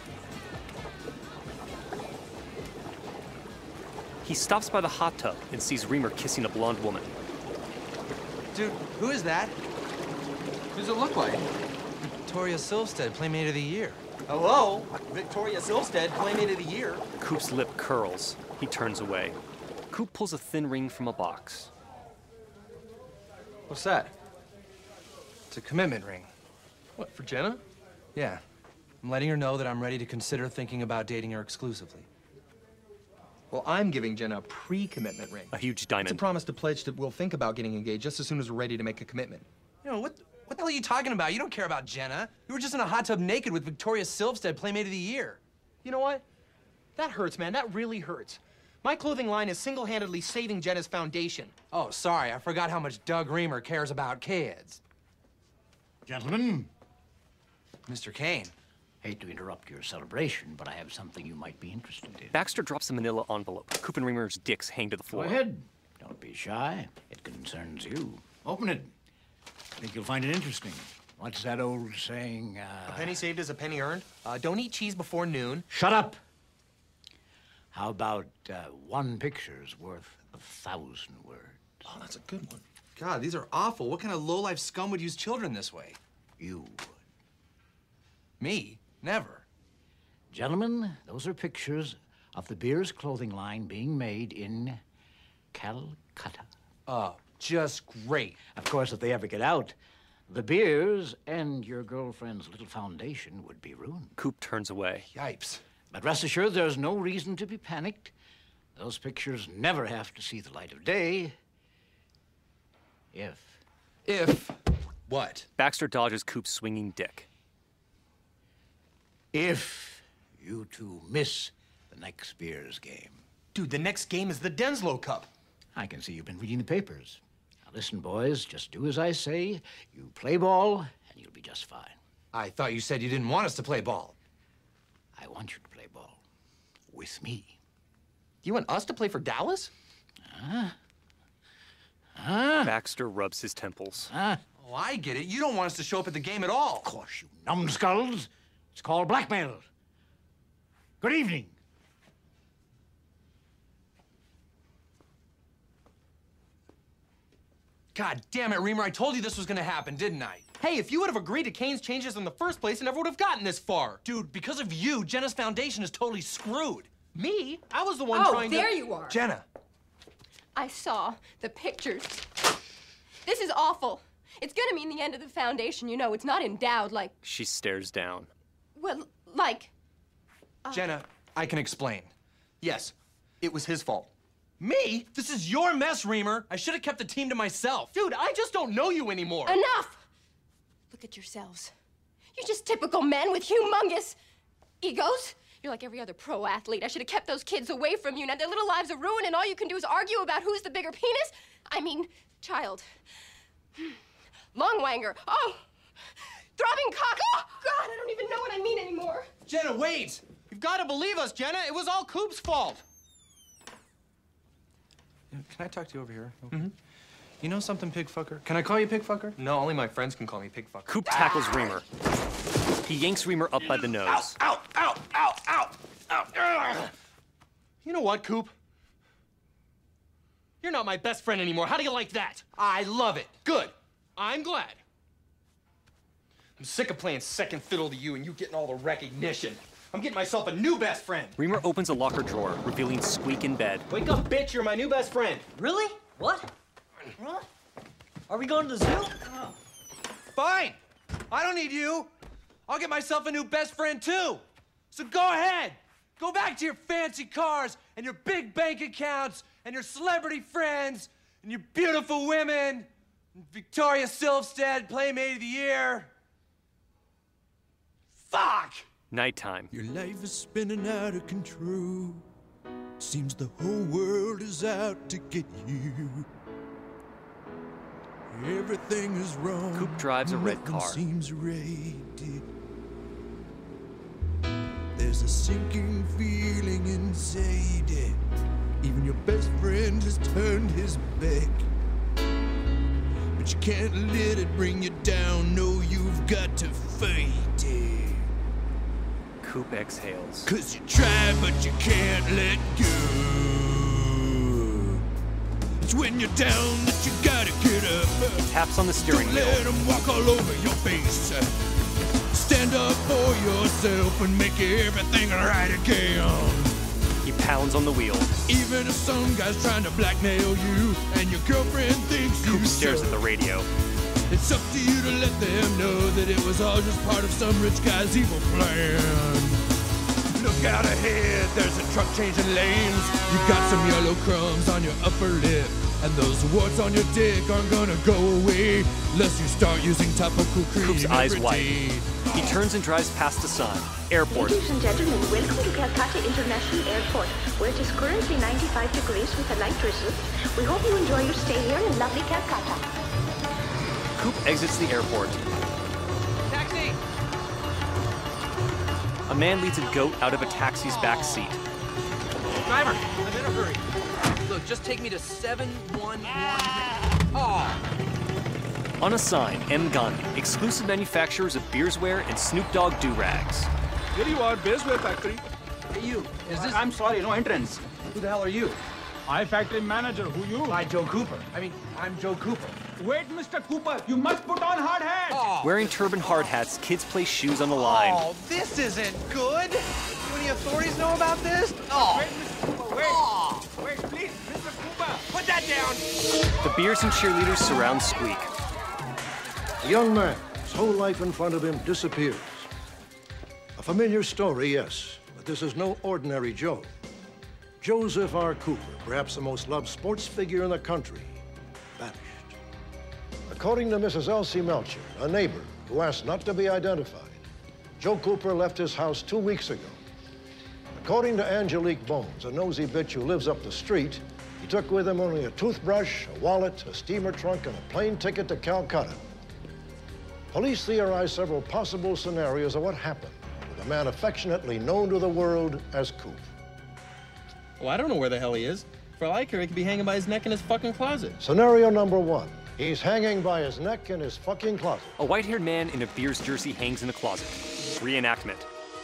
He stops by the hot tub and sees Reamer kissing a blonde woman. Dude, who is that? Who does it look like? Victoria Silvstedt, Playmate of the Year. Hello, Victoria Silvstedt, Playmate of the Year. Coop's lip curls. He turns away. Coop pulls a thin ring from a box. What's that? It's a commitment ring. What, for Jenna? Yeah. I'm letting her know that I'm ready to consider thinking about dating her exclusively. Well, I'm giving Jenna a pre-commitment ring. A huge diamond. It's a promise to pledge that we'll think about getting engaged just as soon as we're ready to make a commitment. You know, what the hell are you talking about? You don't care about Jenna. You were just in a hot tub naked with Victoria Silvstedt, Playmate of the Year. You know what? That hurts, man. That really hurts. My clothing line is single-handedly saving Jenna's foundation. Oh, sorry. I forgot how much Doug Reamer cares about kids. Gentlemen. Mr. Kane. Hate to interrupt your celebration, but I have something you might be interested in. Baxter drops a manila envelope. Coop and Reamer's dicks hang to the floor. Go ahead. Don't be shy. It concerns you. Open it. I think you'll find it interesting. What's that old saying? A penny saved is a penny earned. Don't eat cheese before noon. Shut up! How about one picture's worth 1,000 words? Oh, that's a good one. God, these are awful. What kind of low-life scum would use children this way? You would. Me? Never. Gentlemen, those are pictures of the Beers clothing line being made in Calcutta. Oh, just great. Of course, if they ever get out, the Beers and your girlfriend's little foundation would be ruined. Coop turns away. Yipes. But rest assured, there's no reason to be panicked. Those pictures never have to see the light of day. If what? Baxter dodges Coop's swinging dick. If you two miss the next Beers game. Dude, the next game is the Denslow Cup. I can see you've been reading the papers. Now listen, boys, just do as I say. You play ball, and you'll be just fine. I thought you said you didn't want us to play ball. I want you to play ball. With me. You want us to play for Dallas? Baxter rubs his temples. Oh, I get it. You don't want us to show up at the game at all. Of course, you numbskulls. It's called blackmail. Good evening. God damn it, Reamer, I told you this was gonna happen, didn't I? Hey, if you would have agreed to Kane's changes in the first place, I never would have gotten this far. Dude, because of you, Jenna's foundation is totally screwed. Me? I was the one trying to— Oh, there you are. Jenna. I saw the pictures. This is awful. It's gonna mean the end of the foundation, you know. It's not endowed like— She stares down. Well, like— Jenna, I can explain. Yes, it was his fault. Me? This is your mess, Reamer. I should have kept the team to myself. Dude, I just don't know you anymore. Enough! Look at yourselves. You're just typical men with humongous egos. You're like every other pro athlete. I should have kept those kids away from you. Now their little lives are ruined and all you can do is argue about who's the bigger penis. I mean, child. Longwanger. Oh! Throbbing cock. Oh, God, I don't even know what I mean anymore. Jenna, wait! You've got to believe us, Jenna. It was all Coop's fault. Can I talk to you over here? Mm-hmm. You know something, pig fucker? Can I call you pig fucker? No, only my friends can call me pig fucker. Coop tackles Reamer. He yanks Reamer up by the nose. Ow, ow, ow, ow, ow, ow. You know what, Coop? You're not my best friend anymore. How do you like that? I love it. Good. I'm glad. I'm sick of playing second fiddle to you and you getting all the recognition. I'm getting myself a new best friend. Reamer opens a locker drawer, revealing Squeak in bed. Wake up, bitch. You're my new best friend. Really? What? What? Are we going to the zoo? Oh. Fine. I don't need you. I'll get myself a new best friend, too. So go ahead. Go back to your fancy cars and your big bank accounts and your celebrity friends and your beautiful women. And Victoria Silvstead, Playmate of the Year. Fuck! Nighttime. Your life is spinning out of control. Seems the whole world is out to get you. Everything is wrong. Coop drives a red car. Seems right. There's a sinking feeling inside it. Even your best friend has turned his back. But you can't let it bring you down. No, you've got to fight it. Coop exhales. 'Cause you try, but you can't let go. It's when you're down that you gotta get up. Taps on the steering wheel. Don't let them walk all over your face. Stand up for yourself and make everything right again. He pounds on the wheel. Even if some guy's trying to blackmail you and your girlfriend thinks Coop you stares suck. at the radio. It's up to you to let them know that it was all just part of some rich guy's evil plan. Look out ahead, there's a truck changing lanes. You got some yellow crumbs on your upper lip. And those warts on your dick aren't gonna go away unless you start using topical cream. Coop's eyes every wide. day. He turns and drives past the sign. Airport. Ladies and gentlemen, welcome to Calcutta International Airport, where it is currently 95 degrees with a light drizzle. We hope you enjoy your stay here in lovely Calcutta. Coop exits the airport. Taxi! A man leads a goat out of a taxi's back seat. Driver, I'm in a hurry. Look, just take me to 711. Oh. On a sign, M. Gandhi, exclusive manufacturers of Beerswear and Snoop Dogg do-rags. Here you are, Beerswear factory. Hey, you. Is this— I'm sorry, no entrance. Who the hell are you? I factory manager. Who you? I'm Joe Cooper. I'm Joe Cooper. Wait, Mr. Cooper. You must put on hard hat. Oh. Wearing turban hard hats, kids place shoes on the line. Oh, this isn't good. Do any authorities know about this? Oh. Wait, Mr. Cooper, wait. Oh. Wait, please, Mr. Cooper. Put that down. The Beers and cheerleaders surround Squeak. A young man, his whole life in front of him disappears. A familiar story, yes, but this is no ordinary Joe. Joseph R. Cooper, perhaps the most loved sports figure in the country, vanished. According to Mrs. Elsie Melcher, a neighbor who asked not to be identified, Joe Cooper left his house 2 weeks ago. According to Angelique Bones, a nosy bitch who lives up the street, he took with him only a toothbrush, a wallet, a steamer trunk, and a plane ticket to Calcutta. Police theorize several possible scenarios of what happened with a man affectionately known to the world as Coop. Well, I don't know where the hell he is. For all I care, he could be hanging by his neck in his fucking closet. Scenario number 1. He's hanging by his neck in his fucking closet. A white-haired man in a Beers jersey hangs in a closet. Reenactment.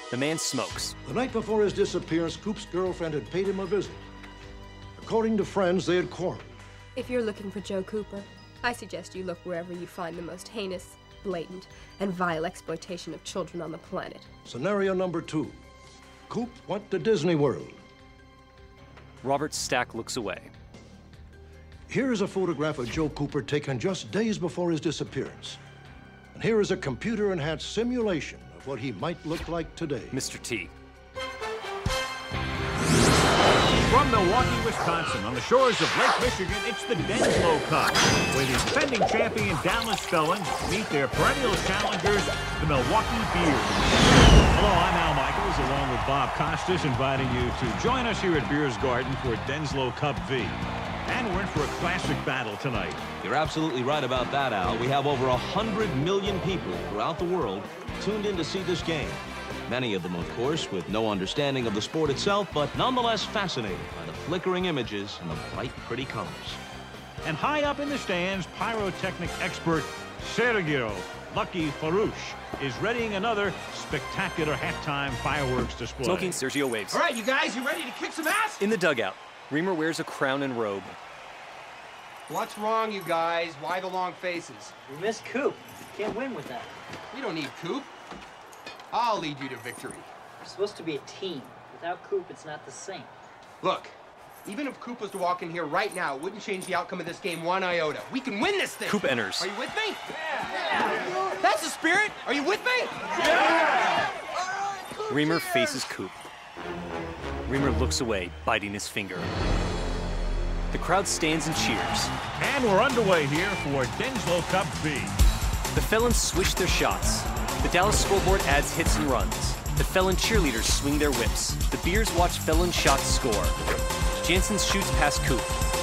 The man smokes. The night before his disappearance, Coop's girlfriend had paid him a visit. According to friends, they had quarreled. If you're looking for Joe Cooper, I suggest you look wherever you find the most heinous, blatant, and vile exploitation of children on the planet. Scenario number 2. Coop went to Disney World. Robert Stack looks away. Here is a photograph of Joe Cooper taken just days before his disappearance. And here is a computer-enhanced simulation of what he might look like today. Mr. T. From Milwaukee, Wisconsin, on the shores of Lake Michigan, it's the Denslow Cup, where the defending champion Dallas Felons meet their perennial challengers, the Milwaukee Beers. Hello, I'm Al Michaels, along with Bob Costas, inviting you to join us here at Beers Garden for Denslow Cup V. And we're in for a classic battle tonight. You're absolutely right about that, Al. We have over 100 million people throughout the world tuned in to see this game. Many of them, of course, with no understanding of the sport itself, but nonetheless fascinated by the flickering images and the bright, pretty colors. And high up in the stands, pyrotechnic expert Sergio Lucky Farouche is readying another spectacular halftime fireworks display. Smoking, Sergio waves. All right, you guys, you ready to kick some ass? In the dugout, Reamer wears a crown and robe. What's wrong, you guys? Why the long faces? We missed Coop. Can't win with that. We don't need Coop. I'll lead you to victory. We're supposed to be a team. Without Coop, it's not the same. Look, even if Coop was to walk in here right now, it wouldn't change the outcome of this game one iota. We can win this thing. Coop enters. Are you with me? Yeah. That's the spirit. Are you with me? Yeah. Reamer faces Coop. Reamer looks away, biting his finger. The crowd stands and cheers. And we're underway here for Denslow Cup V. The Felons swish their shots. The Dallas scoreboard adds hits and runs. The Felon cheerleaders swing their whips. The Beers watch Felon shots score. Jansen shoots past Coop.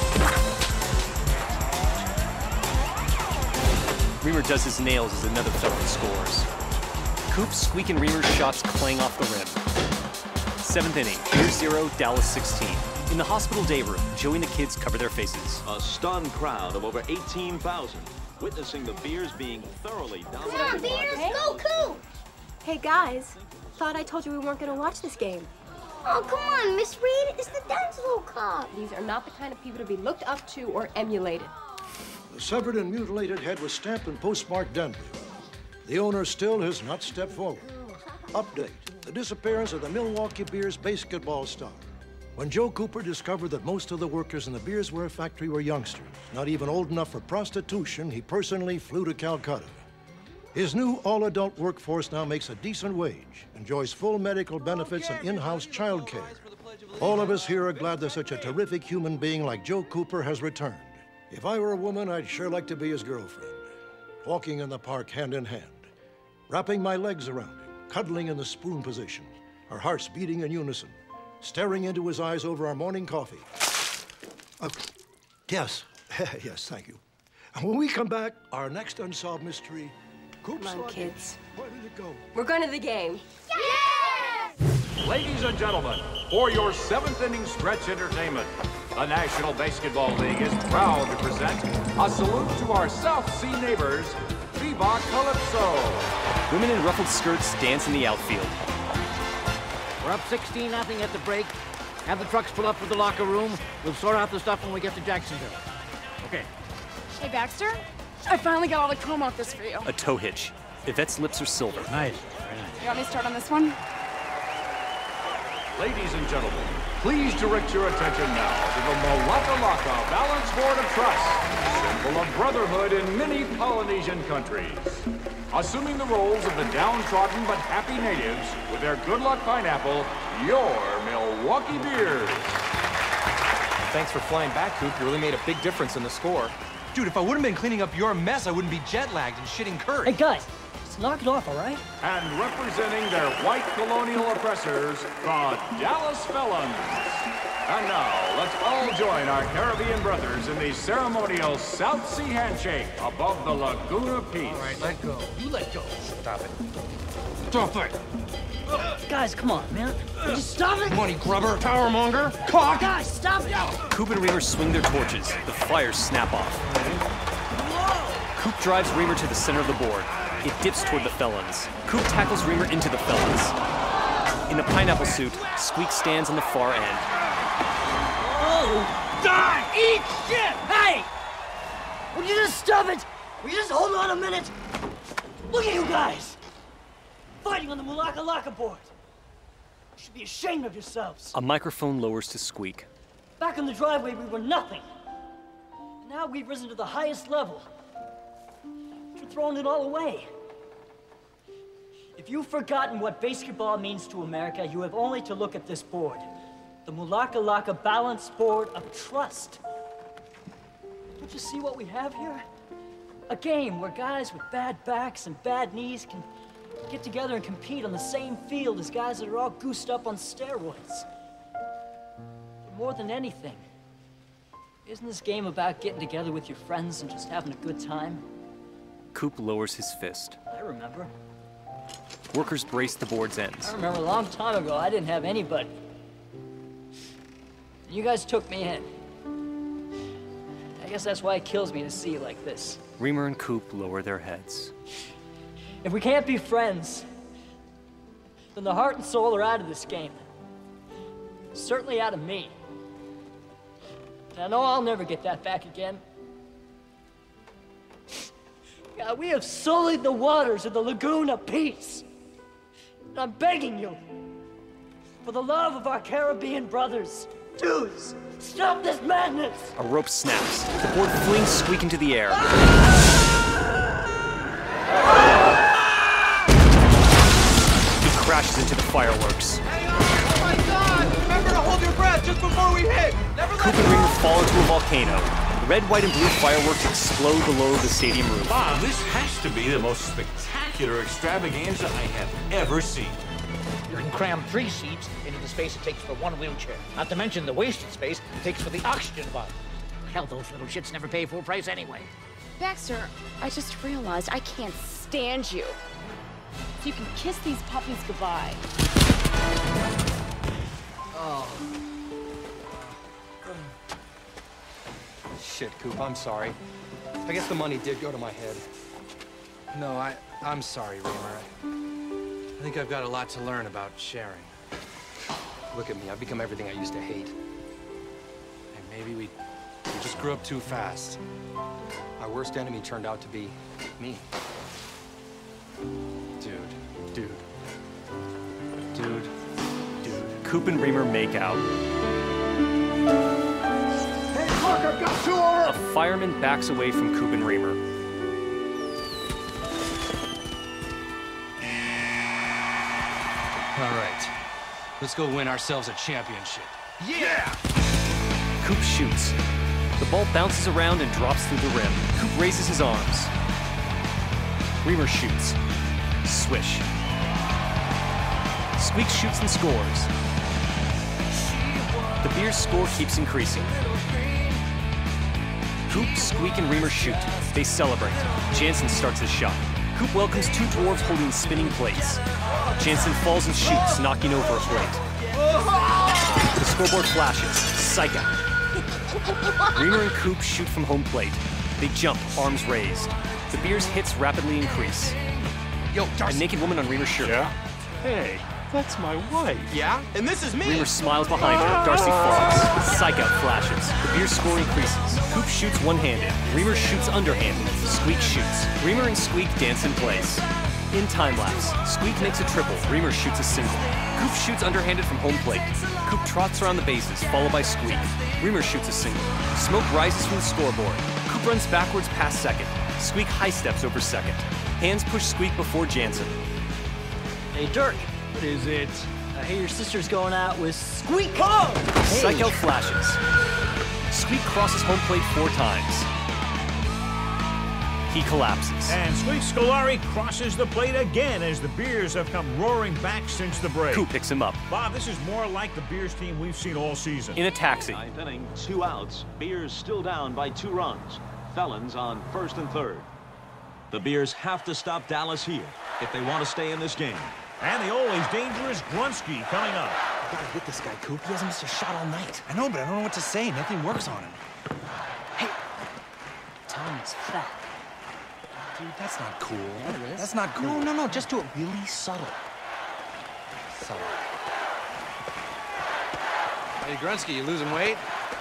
Reamer does his nails as another Felon scores. Coop, Squeak, and Reamer's shots clang off the rim. 7th inning, Beers 0, Dallas 16. In the hospital day room, Joey and the kids cover their faces. A stunned crowd of over 18,000 witnessing the Beers being thoroughly dominated. Come on, Beers, go Coop! Hey, guys. Thought I told you we weren't going to watch this game. Oh, come on, Miss Reed. It's the Denslow Cup. These are not the kind of people to be looked up to or emulated. The severed and mutilated head was stamped and postmarked Denver. The owner still has not stepped forward. Update: the disappearance of the Milwaukee Beers basketball star. When Joe Cooper discovered that most of the workers in the Beersware factory were youngsters, not even old enough for prostitution, he personally flew to Calcutta. His new all-adult workforce now makes a decent wage, enjoys full medical benefits and in-house child care. All of us here are glad that such a terrific human being like Joe Cooper has returned. If I were a woman, I'd sure like to be his girlfriend. Walking in the park hand in hand, wrapping my legs around him, cuddling in the spoon position, our hearts beating in unison, staring into his eyes over our morning coffee. Yes, yes, thank you. And when we come back, our next unsolved mystery, Coop's Come on, kids. Where did it go? We're going to the game. Ladies and gentlemen, for your 7th inning stretch entertainment, the National Basketball League is proud to present a salute to our South Sea neighbors, Viva Calypso. Women in ruffled skirts dance in the outfield. We're up 16-0 at the break. Have the trucks pull up for the locker room. We'll sort out the stuff when we get to Jacksonville. Okay. Hey, Baxter. I finally got all the chrome off this for you. A tow hitch. Yvette's lips are silver. Nice. Very nice. You want me to start on this one? Ladies and gentlemen, please direct your attention now to the Malacca Laka Balance Board of Trust, symbol of brotherhood in many Polynesian countries. Assuming the roles of the downtrodden but happy natives with their good luck pineapple, your Milwaukee Beers. Thanks for flying back, Coop. You really made a big difference in the score. Dude, if I wouldn't been cleaning up your mess, I wouldn't be jet-lagged and shitting curry. Hey, guys, just knock it off, all right? And representing their white colonial oppressors, the Dallas Felons. And now, let's all join our Caribbean brothers in the ceremonial South Sea handshake above the Lagoon of Peace. All right, let go. You let go. Stop it. Stop it. Guys, come on, man. Just stop it. Money grubber, powermonger, cock. Guys, stop it. Coop and Reamer swing their torches. The fires snap off. Coop drives Reamer to the center of the board. It dips toward the Felons. Coop tackles Reamer into the Felons. In a pineapple suit, Squeak stands on the far end. Oh! Die! Eat shit! Hey! Would you just stop it? Will you just hold on a minute? Look at you guys! Fighting on the Mulaka Laka board. You should be ashamed of yourselves. A microphone lowers to Squeak. Back in the driveway, we were nothing. And now we've risen to the highest level. You're throwing it all away. If you've forgotten what basketball means to America, you have only to look at this board. The Mulaka Laka Balanced Board of Trust. Don't you see what we have here? A game where guys with bad backs and bad knees can get together and compete on the same field as guys that are all goosed up on steroids. But more than anything, isn't this game about getting together with your friends and just having a good time? Coop lowers his fist. I remember. Workers brace the board's ends. I remember a long time ago, I didn't have anybody. You guys took me in. I guess that's why it kills me to see you like this. Reamer and Coop lower their heads. If we can't be friends, then the heart and soul are out of this game. Certainly out of me. And I know I'll never get that back again. God, we have sullied the waters of the Lagoon of Peace. And I'm begging you, for the love of our Caribbean brothers, dudes, stop this madness! A rope snaps. The board flings Squeak into the air. He crashes into the fireworks. Oh my God! Remember to hold your breath just before we hit! Never Coop and Reamer fall into a volcano. Red, white, and blue fireworks explode below the stadium roof. Bob, this has to be the most spectacular extravaganza I have ever seen. You can cram 3 seats into the space it takes for 1 wheelchair. Not to mention the wasted space it takes for the oxygen bottle. Hell, those little shits never pay full price anyway. Baxter, I just realized I can't stand you. So you can kiss these puppies goodbye. Oh. Shit, Coop, I'm sorry. I guess the money did go to my head. No, I'm sorry, Reamer. I think I've got a lot to learn about sharing. Look at me, I've become everything I used to hate. And maybe we just grew up too fast. Our worst enemy turned out to be me. Dude. Coop and Reamer make out. Hey, look, I've got 2 over! A fireman backs away from Coop and Reamer. All right, let's go win ourselves a championship. Yeah! Coop shoots. The ball bounces around and drops through the rim. Coop raises his arms. Reamer shoots. Swish. Squeak shoots and scores. The Bears' score keeps increasing. Coop, Squeak, and Reamer shoot. They celebrate. Jansen starts his shot. Coop welcomes 2 dwarves holding spinning plates. Jansen falls and shoots, knocking over a plate. The scoreboard flashes. Psych out. Reamer and Coop shoot from home plate. They jump, arms raised. The Bears' hits rapidly increase. Yo, Darcy. A naked woman on Reamer's shirt. Yeah? Hey, that's my wife. Yeah? And this is me! Reamer smiles behind her. Darcy falls. Psych out flashes. The Bears' score increases. Coop shoots one-handed. Reamer shoots underhanded. Squeak shoots. Reamer and Squeak dance in place. In time-lapse, Squeak makes a triple. Reamer shoots a single. Coop shoots underhanded from home plate. Coop trots around the bases, followed by Squeak. Reamer shoots a single. Smoke rises from the scoreboard. Coop runs backwards past second. Squeak high steps over second. Hands push Squeak before Jansen. Hey, Dirk. What is it? I hear your sister's going out with Squeak. Oh! Hey. Psych out flashes. Squeak crosses home plate 4 times. He collapses. And Squeak Scolari crosses the plate again as the Bears have come roaring back since the break. Coop picks him up. Bob, this is more like the Bears team we've seen all season. In a taxi. 9th inning, 2 outs. Bears still down by 2 runs. Felons on 1st and 3rd. The Bears have to stop Dallas here if they want to stay in this game. And the always dangerous Grunski coming up. You gotta hit this guy, Coop. He hasn't missed a shot all night. I know, but I don't know what to say. Nothing works on him. Hey, tell him he's fat. Dude, that's not cool. Yeah, it is. That's not cool. No, just do it really subtle. Sorry. Hey, Grunsky, you losing weight?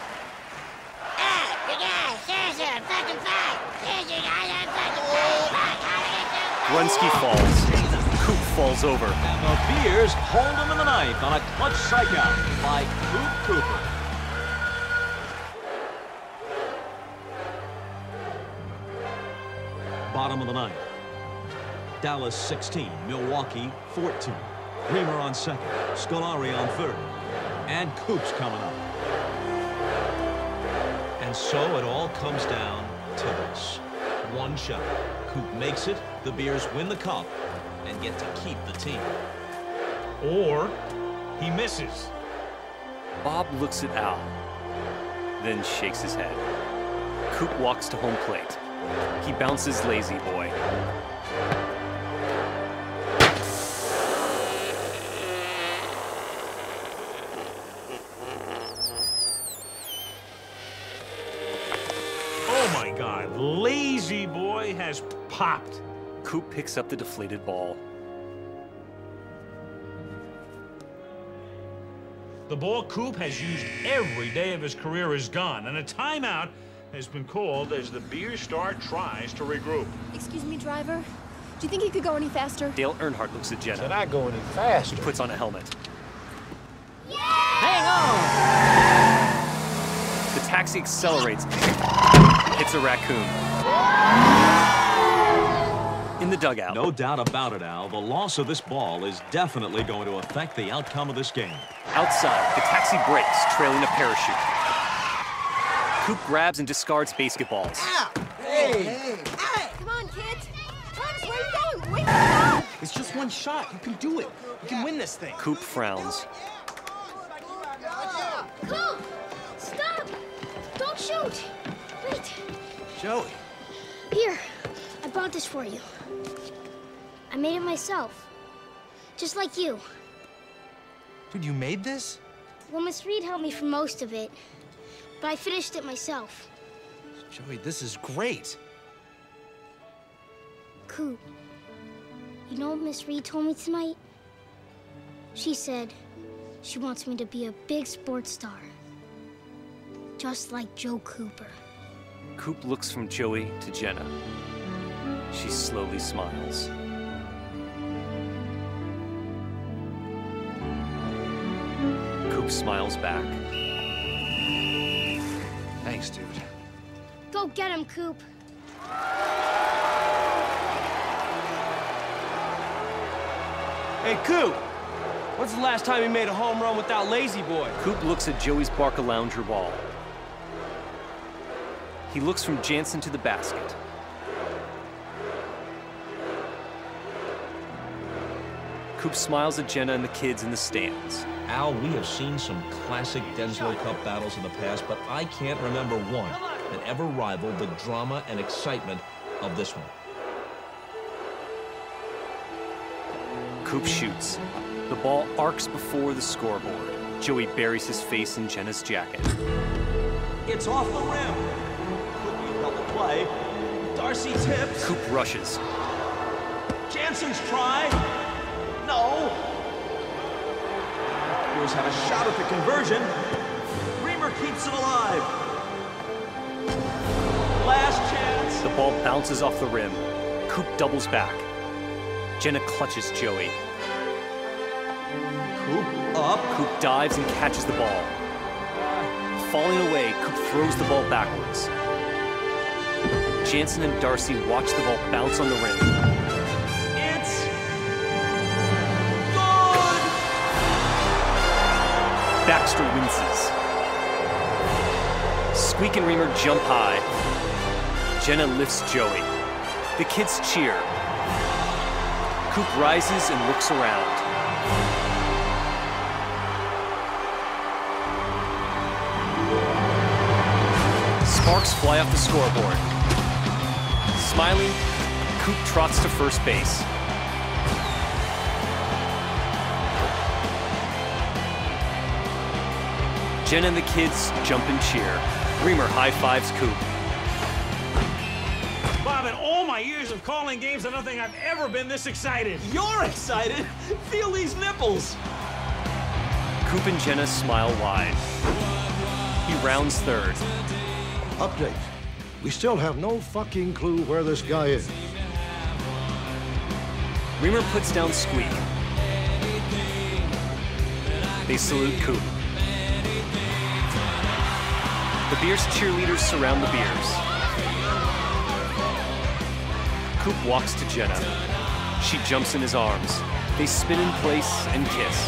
Grunsky falls. Coop falls over. And the Bears hold him in the ninth on a clutch strikeout by Coop Cooper. Bottom of the ninth. Dallas 16, Milwaukee 14. Reamer on second, Scolari on third, and Coop's coming up. And so it all comes down to this. One shot. Coop makes it, the Bears win the cup, and get to keep the team. Or he misses. Bob looks at Al, then shakes his head. Coop walks to home plate. He bounces Lazy Boy. Oh my God, Lazy Boy has popped. Coop picks up the deflated ball. The ball Coop has used every day of his career is gone, and a timeout has been called as the Beer Star tries to regroup. Excuse me, driver. Do you think he could go any faster? Dale Earnhart looks at Jenna. Can I go any faster? He puts on a helmet. Hang on! The taxi accelerates, hits a raccoon. In the dugout. No doubt about it, Al. The loss of this ball is definitely going to affect the outcome of this game. Outside, the taxi brakes, trailing a parachute. Coop grabs and discards basketballs. Hey! Come on, kids. Travis, where are you going? Wait, no! It's just one shot. You can do it. You can win this thing. Coop frowns. Coop! Stop! Don't shoot! Wait. Joey. Here, I brought this for you. I made it myself. Just like you. Dude, you made this? Well, Miss Reed helped me for most of it, but I finished it myself. Joey, this is great. Coop, you know what Miss Reed told me tonight? She said she wants me to be a big sports star. Just like Joe Cooper. Coop looks from Joey to Jenna. She slowly smiles. Coop smiles back. Thanks, dude. Go get him, Coop. Hey, Coop! When's the last time you made a home run without Lazy Boy? Coop looks at Joey's Barcalounger ball. He looks from Jansen to the basket. Coop smiles at Jenna and the kids in the stands. Al, we have seen some classic Denslow Cup battles in the past, but I can't remember one that ever rivaled the drama and excitement of this one. Coop shoots. The ball arcs before the scoreboard. Joey buries his face in Jenna's jacket. It's off the rim. Could be a double play. Darcy tips. Coop rushes. Jansen's try. No. Bears have a shot at the conversion. Reamer keeps it alive. Last chance. The ball bounces off the rim. Coop doubles back. Jenna clutches Joey. Coop up. Coop dives and catches the ball. Falling away, Coop throws the ball backwards. Jansen and Darcy watch the ball bounce on the rim. It's good! Baxter winces. Squeak and Reamer jump high. Jenna lifts Joey. The kids cheer. Coop rises and looks around. Sparks fly off the scoreboard. Smiling, Coop trots to first base. Jenna and the kids jump and cheer. Reamer high-fives Coop. Bob, and oh my years of calling games, I don't think I've ever been this excited. You're excited? Feel these nipples. Coop and Jenna smile wide. He rounds third. Update. We still have no fucking clue where this guy is. Reamer puts down Squeak. They salute Coop. The Beers cheerleaders surround the Beers. Coop walks to Jenna. She jumps in his arms. They spin in place and kiss.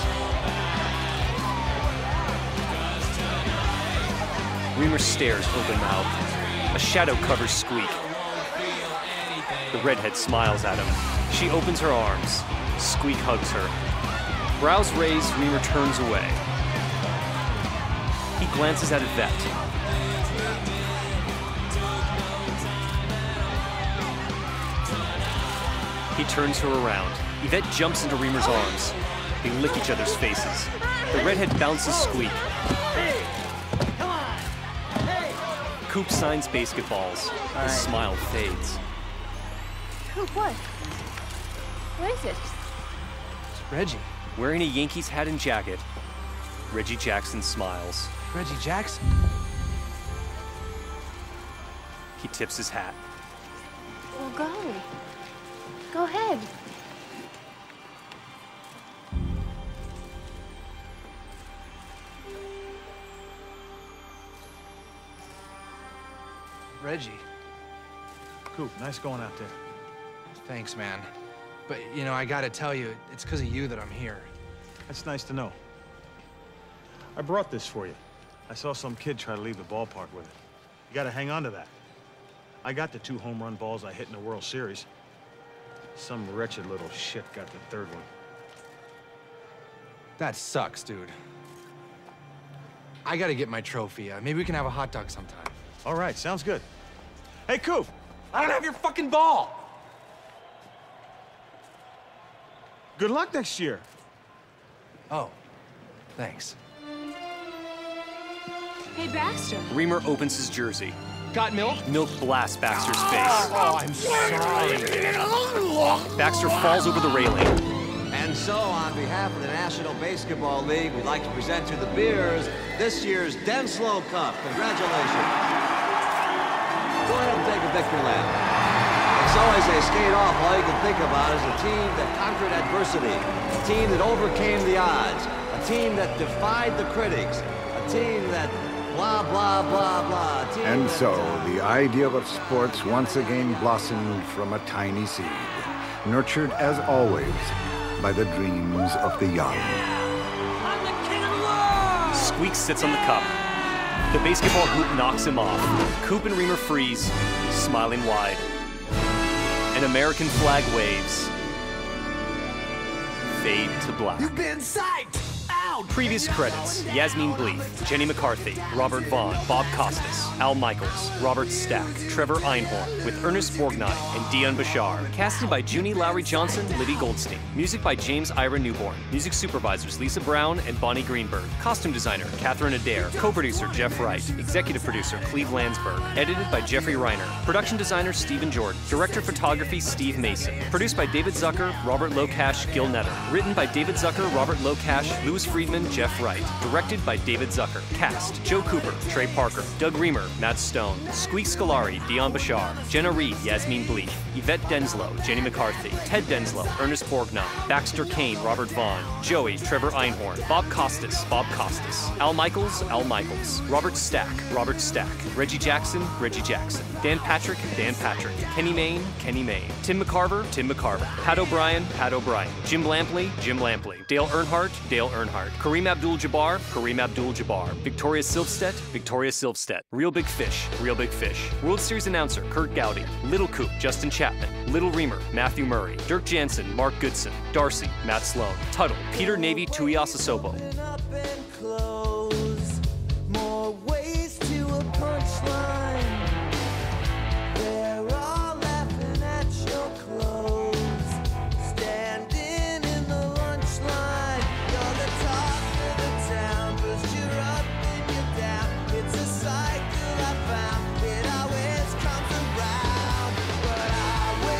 Reamer stares open-mouthed. A shadow covers Squeak. The redhead smiles at him. She opens her arms. Squeak hugs her. Brows raised, Reamer turns away. He glances at Yvette. He turns her around. Yvette jumps into Reamer's arms. They lick each other's faces. The redhead bounces Squeak. Coop signs basketballs. His smile fades. Coop, what? What is it? It's Reggie. Wearing a Yankees hat and jacket, Reggie Jackson smiles. Reggie Jackson? He tips his hat. Well, go. Go ahead. Reggie. Coop, nice going out there. Thanks, man. But, you know, I gotta tell you, it's because of you that I'm here. That's nice to know. I brought this for you. I saw some kid try to leave the ballpark with it. You gotta hang on to that. I got the 2 home run balls I hit in the World Series. Some wretched little shit got the 3rd one. That sucks, dude. I gotta get my trophy. Maybe we can have a hot dog sometime. All right, sounds good. Hey, Coop! I don't have your fucking ball! Good luck next year. Oh, thanks. Hey, Baxter. Reamer opens his jersey. Got milk? Milk blasts Baxter's face. Oh, I'm sorry. Baxter falls over the railing. And so, on behalf of the National Basketball League, we'd like to present to the Beers this year's Denslow Cup. Congratulations. Go ahead and take a victory lap. And so as they skate off, all you can think about is a team that conquered adversity, a team that overcame the odds, a team that defied the critics, a team that blah, blah, blah, blah. A team And that, so, the idea of sports once again blossomed from a tiny seed, nurtured as always by the dreams of the young. Squeak sits on the cup. The basketball hoop knocks him off. Coop and Reamer freeze, smiling wide. An American flag waves. Fade to black. You've been psyched! Out! Previous credits: Yasmin Bleeth, Jenny McCarthy, Robert Vaughn, Bob Costas, Al Michaels, Robert Stack, Trevor Einhorn, with Ernest Borgnine and Dion Bashar. Casting by Junie Lowry Johnson, Libby Goldstein. Music by James Ira Newborn. Music supervisors Lisa Brown and Bonnie Greenberg. Costume designer Catherine Adair. Co-producer Jeff Wright. Executive producer Cleve Landsberg. Edited by Jeffrey Reiner. Production designer Stephen Jordan. Director of photography Steve Mason. Produced by David Zucker, Robert Locash, Gil Netter. Written by David Zucker, Robert Locash, Louis Friedman, Jeff Wright. Directed by David Zucker. Cast: Joe Cooper, Trey Parker, Doug Reamer, Matt Stone, Squeak Scolari, Dion Bashar, Jenna Reed, Yasmin Bleeth, Yvette Denslow, Jenny McCarthy, Ted Denslow, Ernest Borgnine, Baxter Kane, Robert Vaughn, Joey, Trevor Einhorn, Bob Costas, Al Michaels, Robert Stack, Reggie Jackson, Dan Patrick, Kenny Mayne, Tim McCarver, Pat O'Brien, Jim Lampley, Dale Earnhardt, Kareem Abdul-Jabbar, Victoria Silvstedt, Real Big Fish, World Series announcer Kurt Gowdy, Little Coop, Justin Chapman, Little Reamer, Matthew Murray, Dirk Jansen, Mark Goodson, Darcy, Matt Sloan, Tuttle, Peter Navy Tuiasosopo. More ways to a punchline. They're all laughing at your clothes. Standing in the lunch line. You're the talk of the town. First you're up, then you're down. It's a cycle I found. It always comes around. But I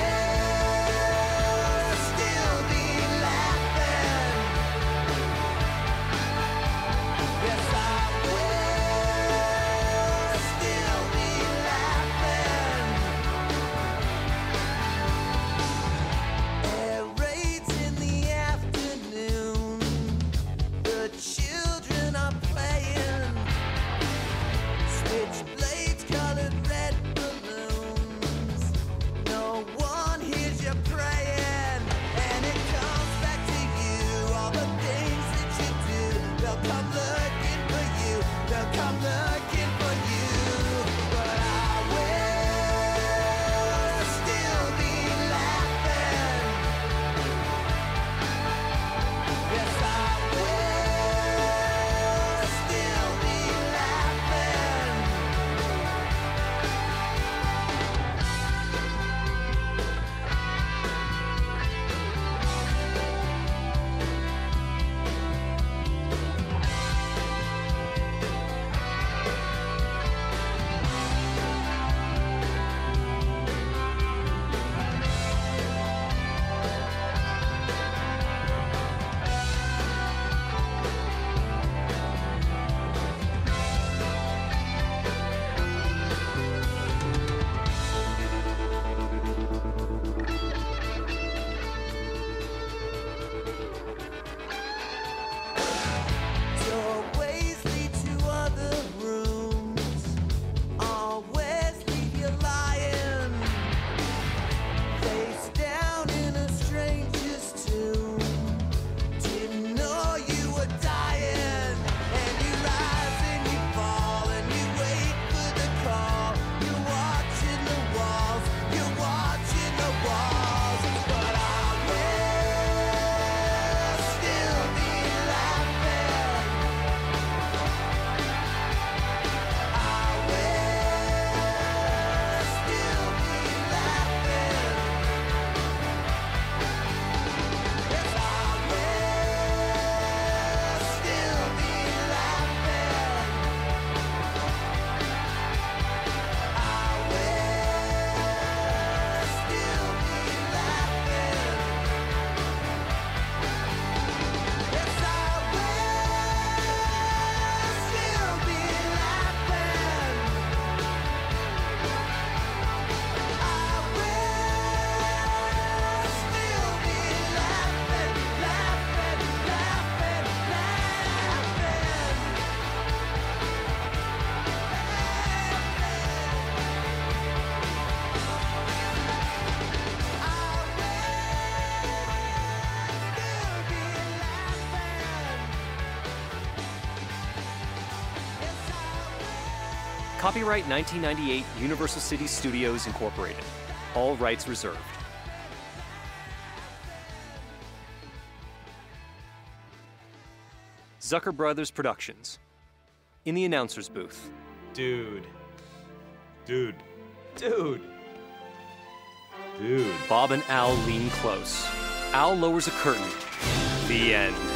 Copyright 1998 Universal City Studios Incorporated. All rights reserved. Zucker Brothers Productions. In the announcer's booth. Dude. Bob and Al lean close. Al lowers a curtain. The end.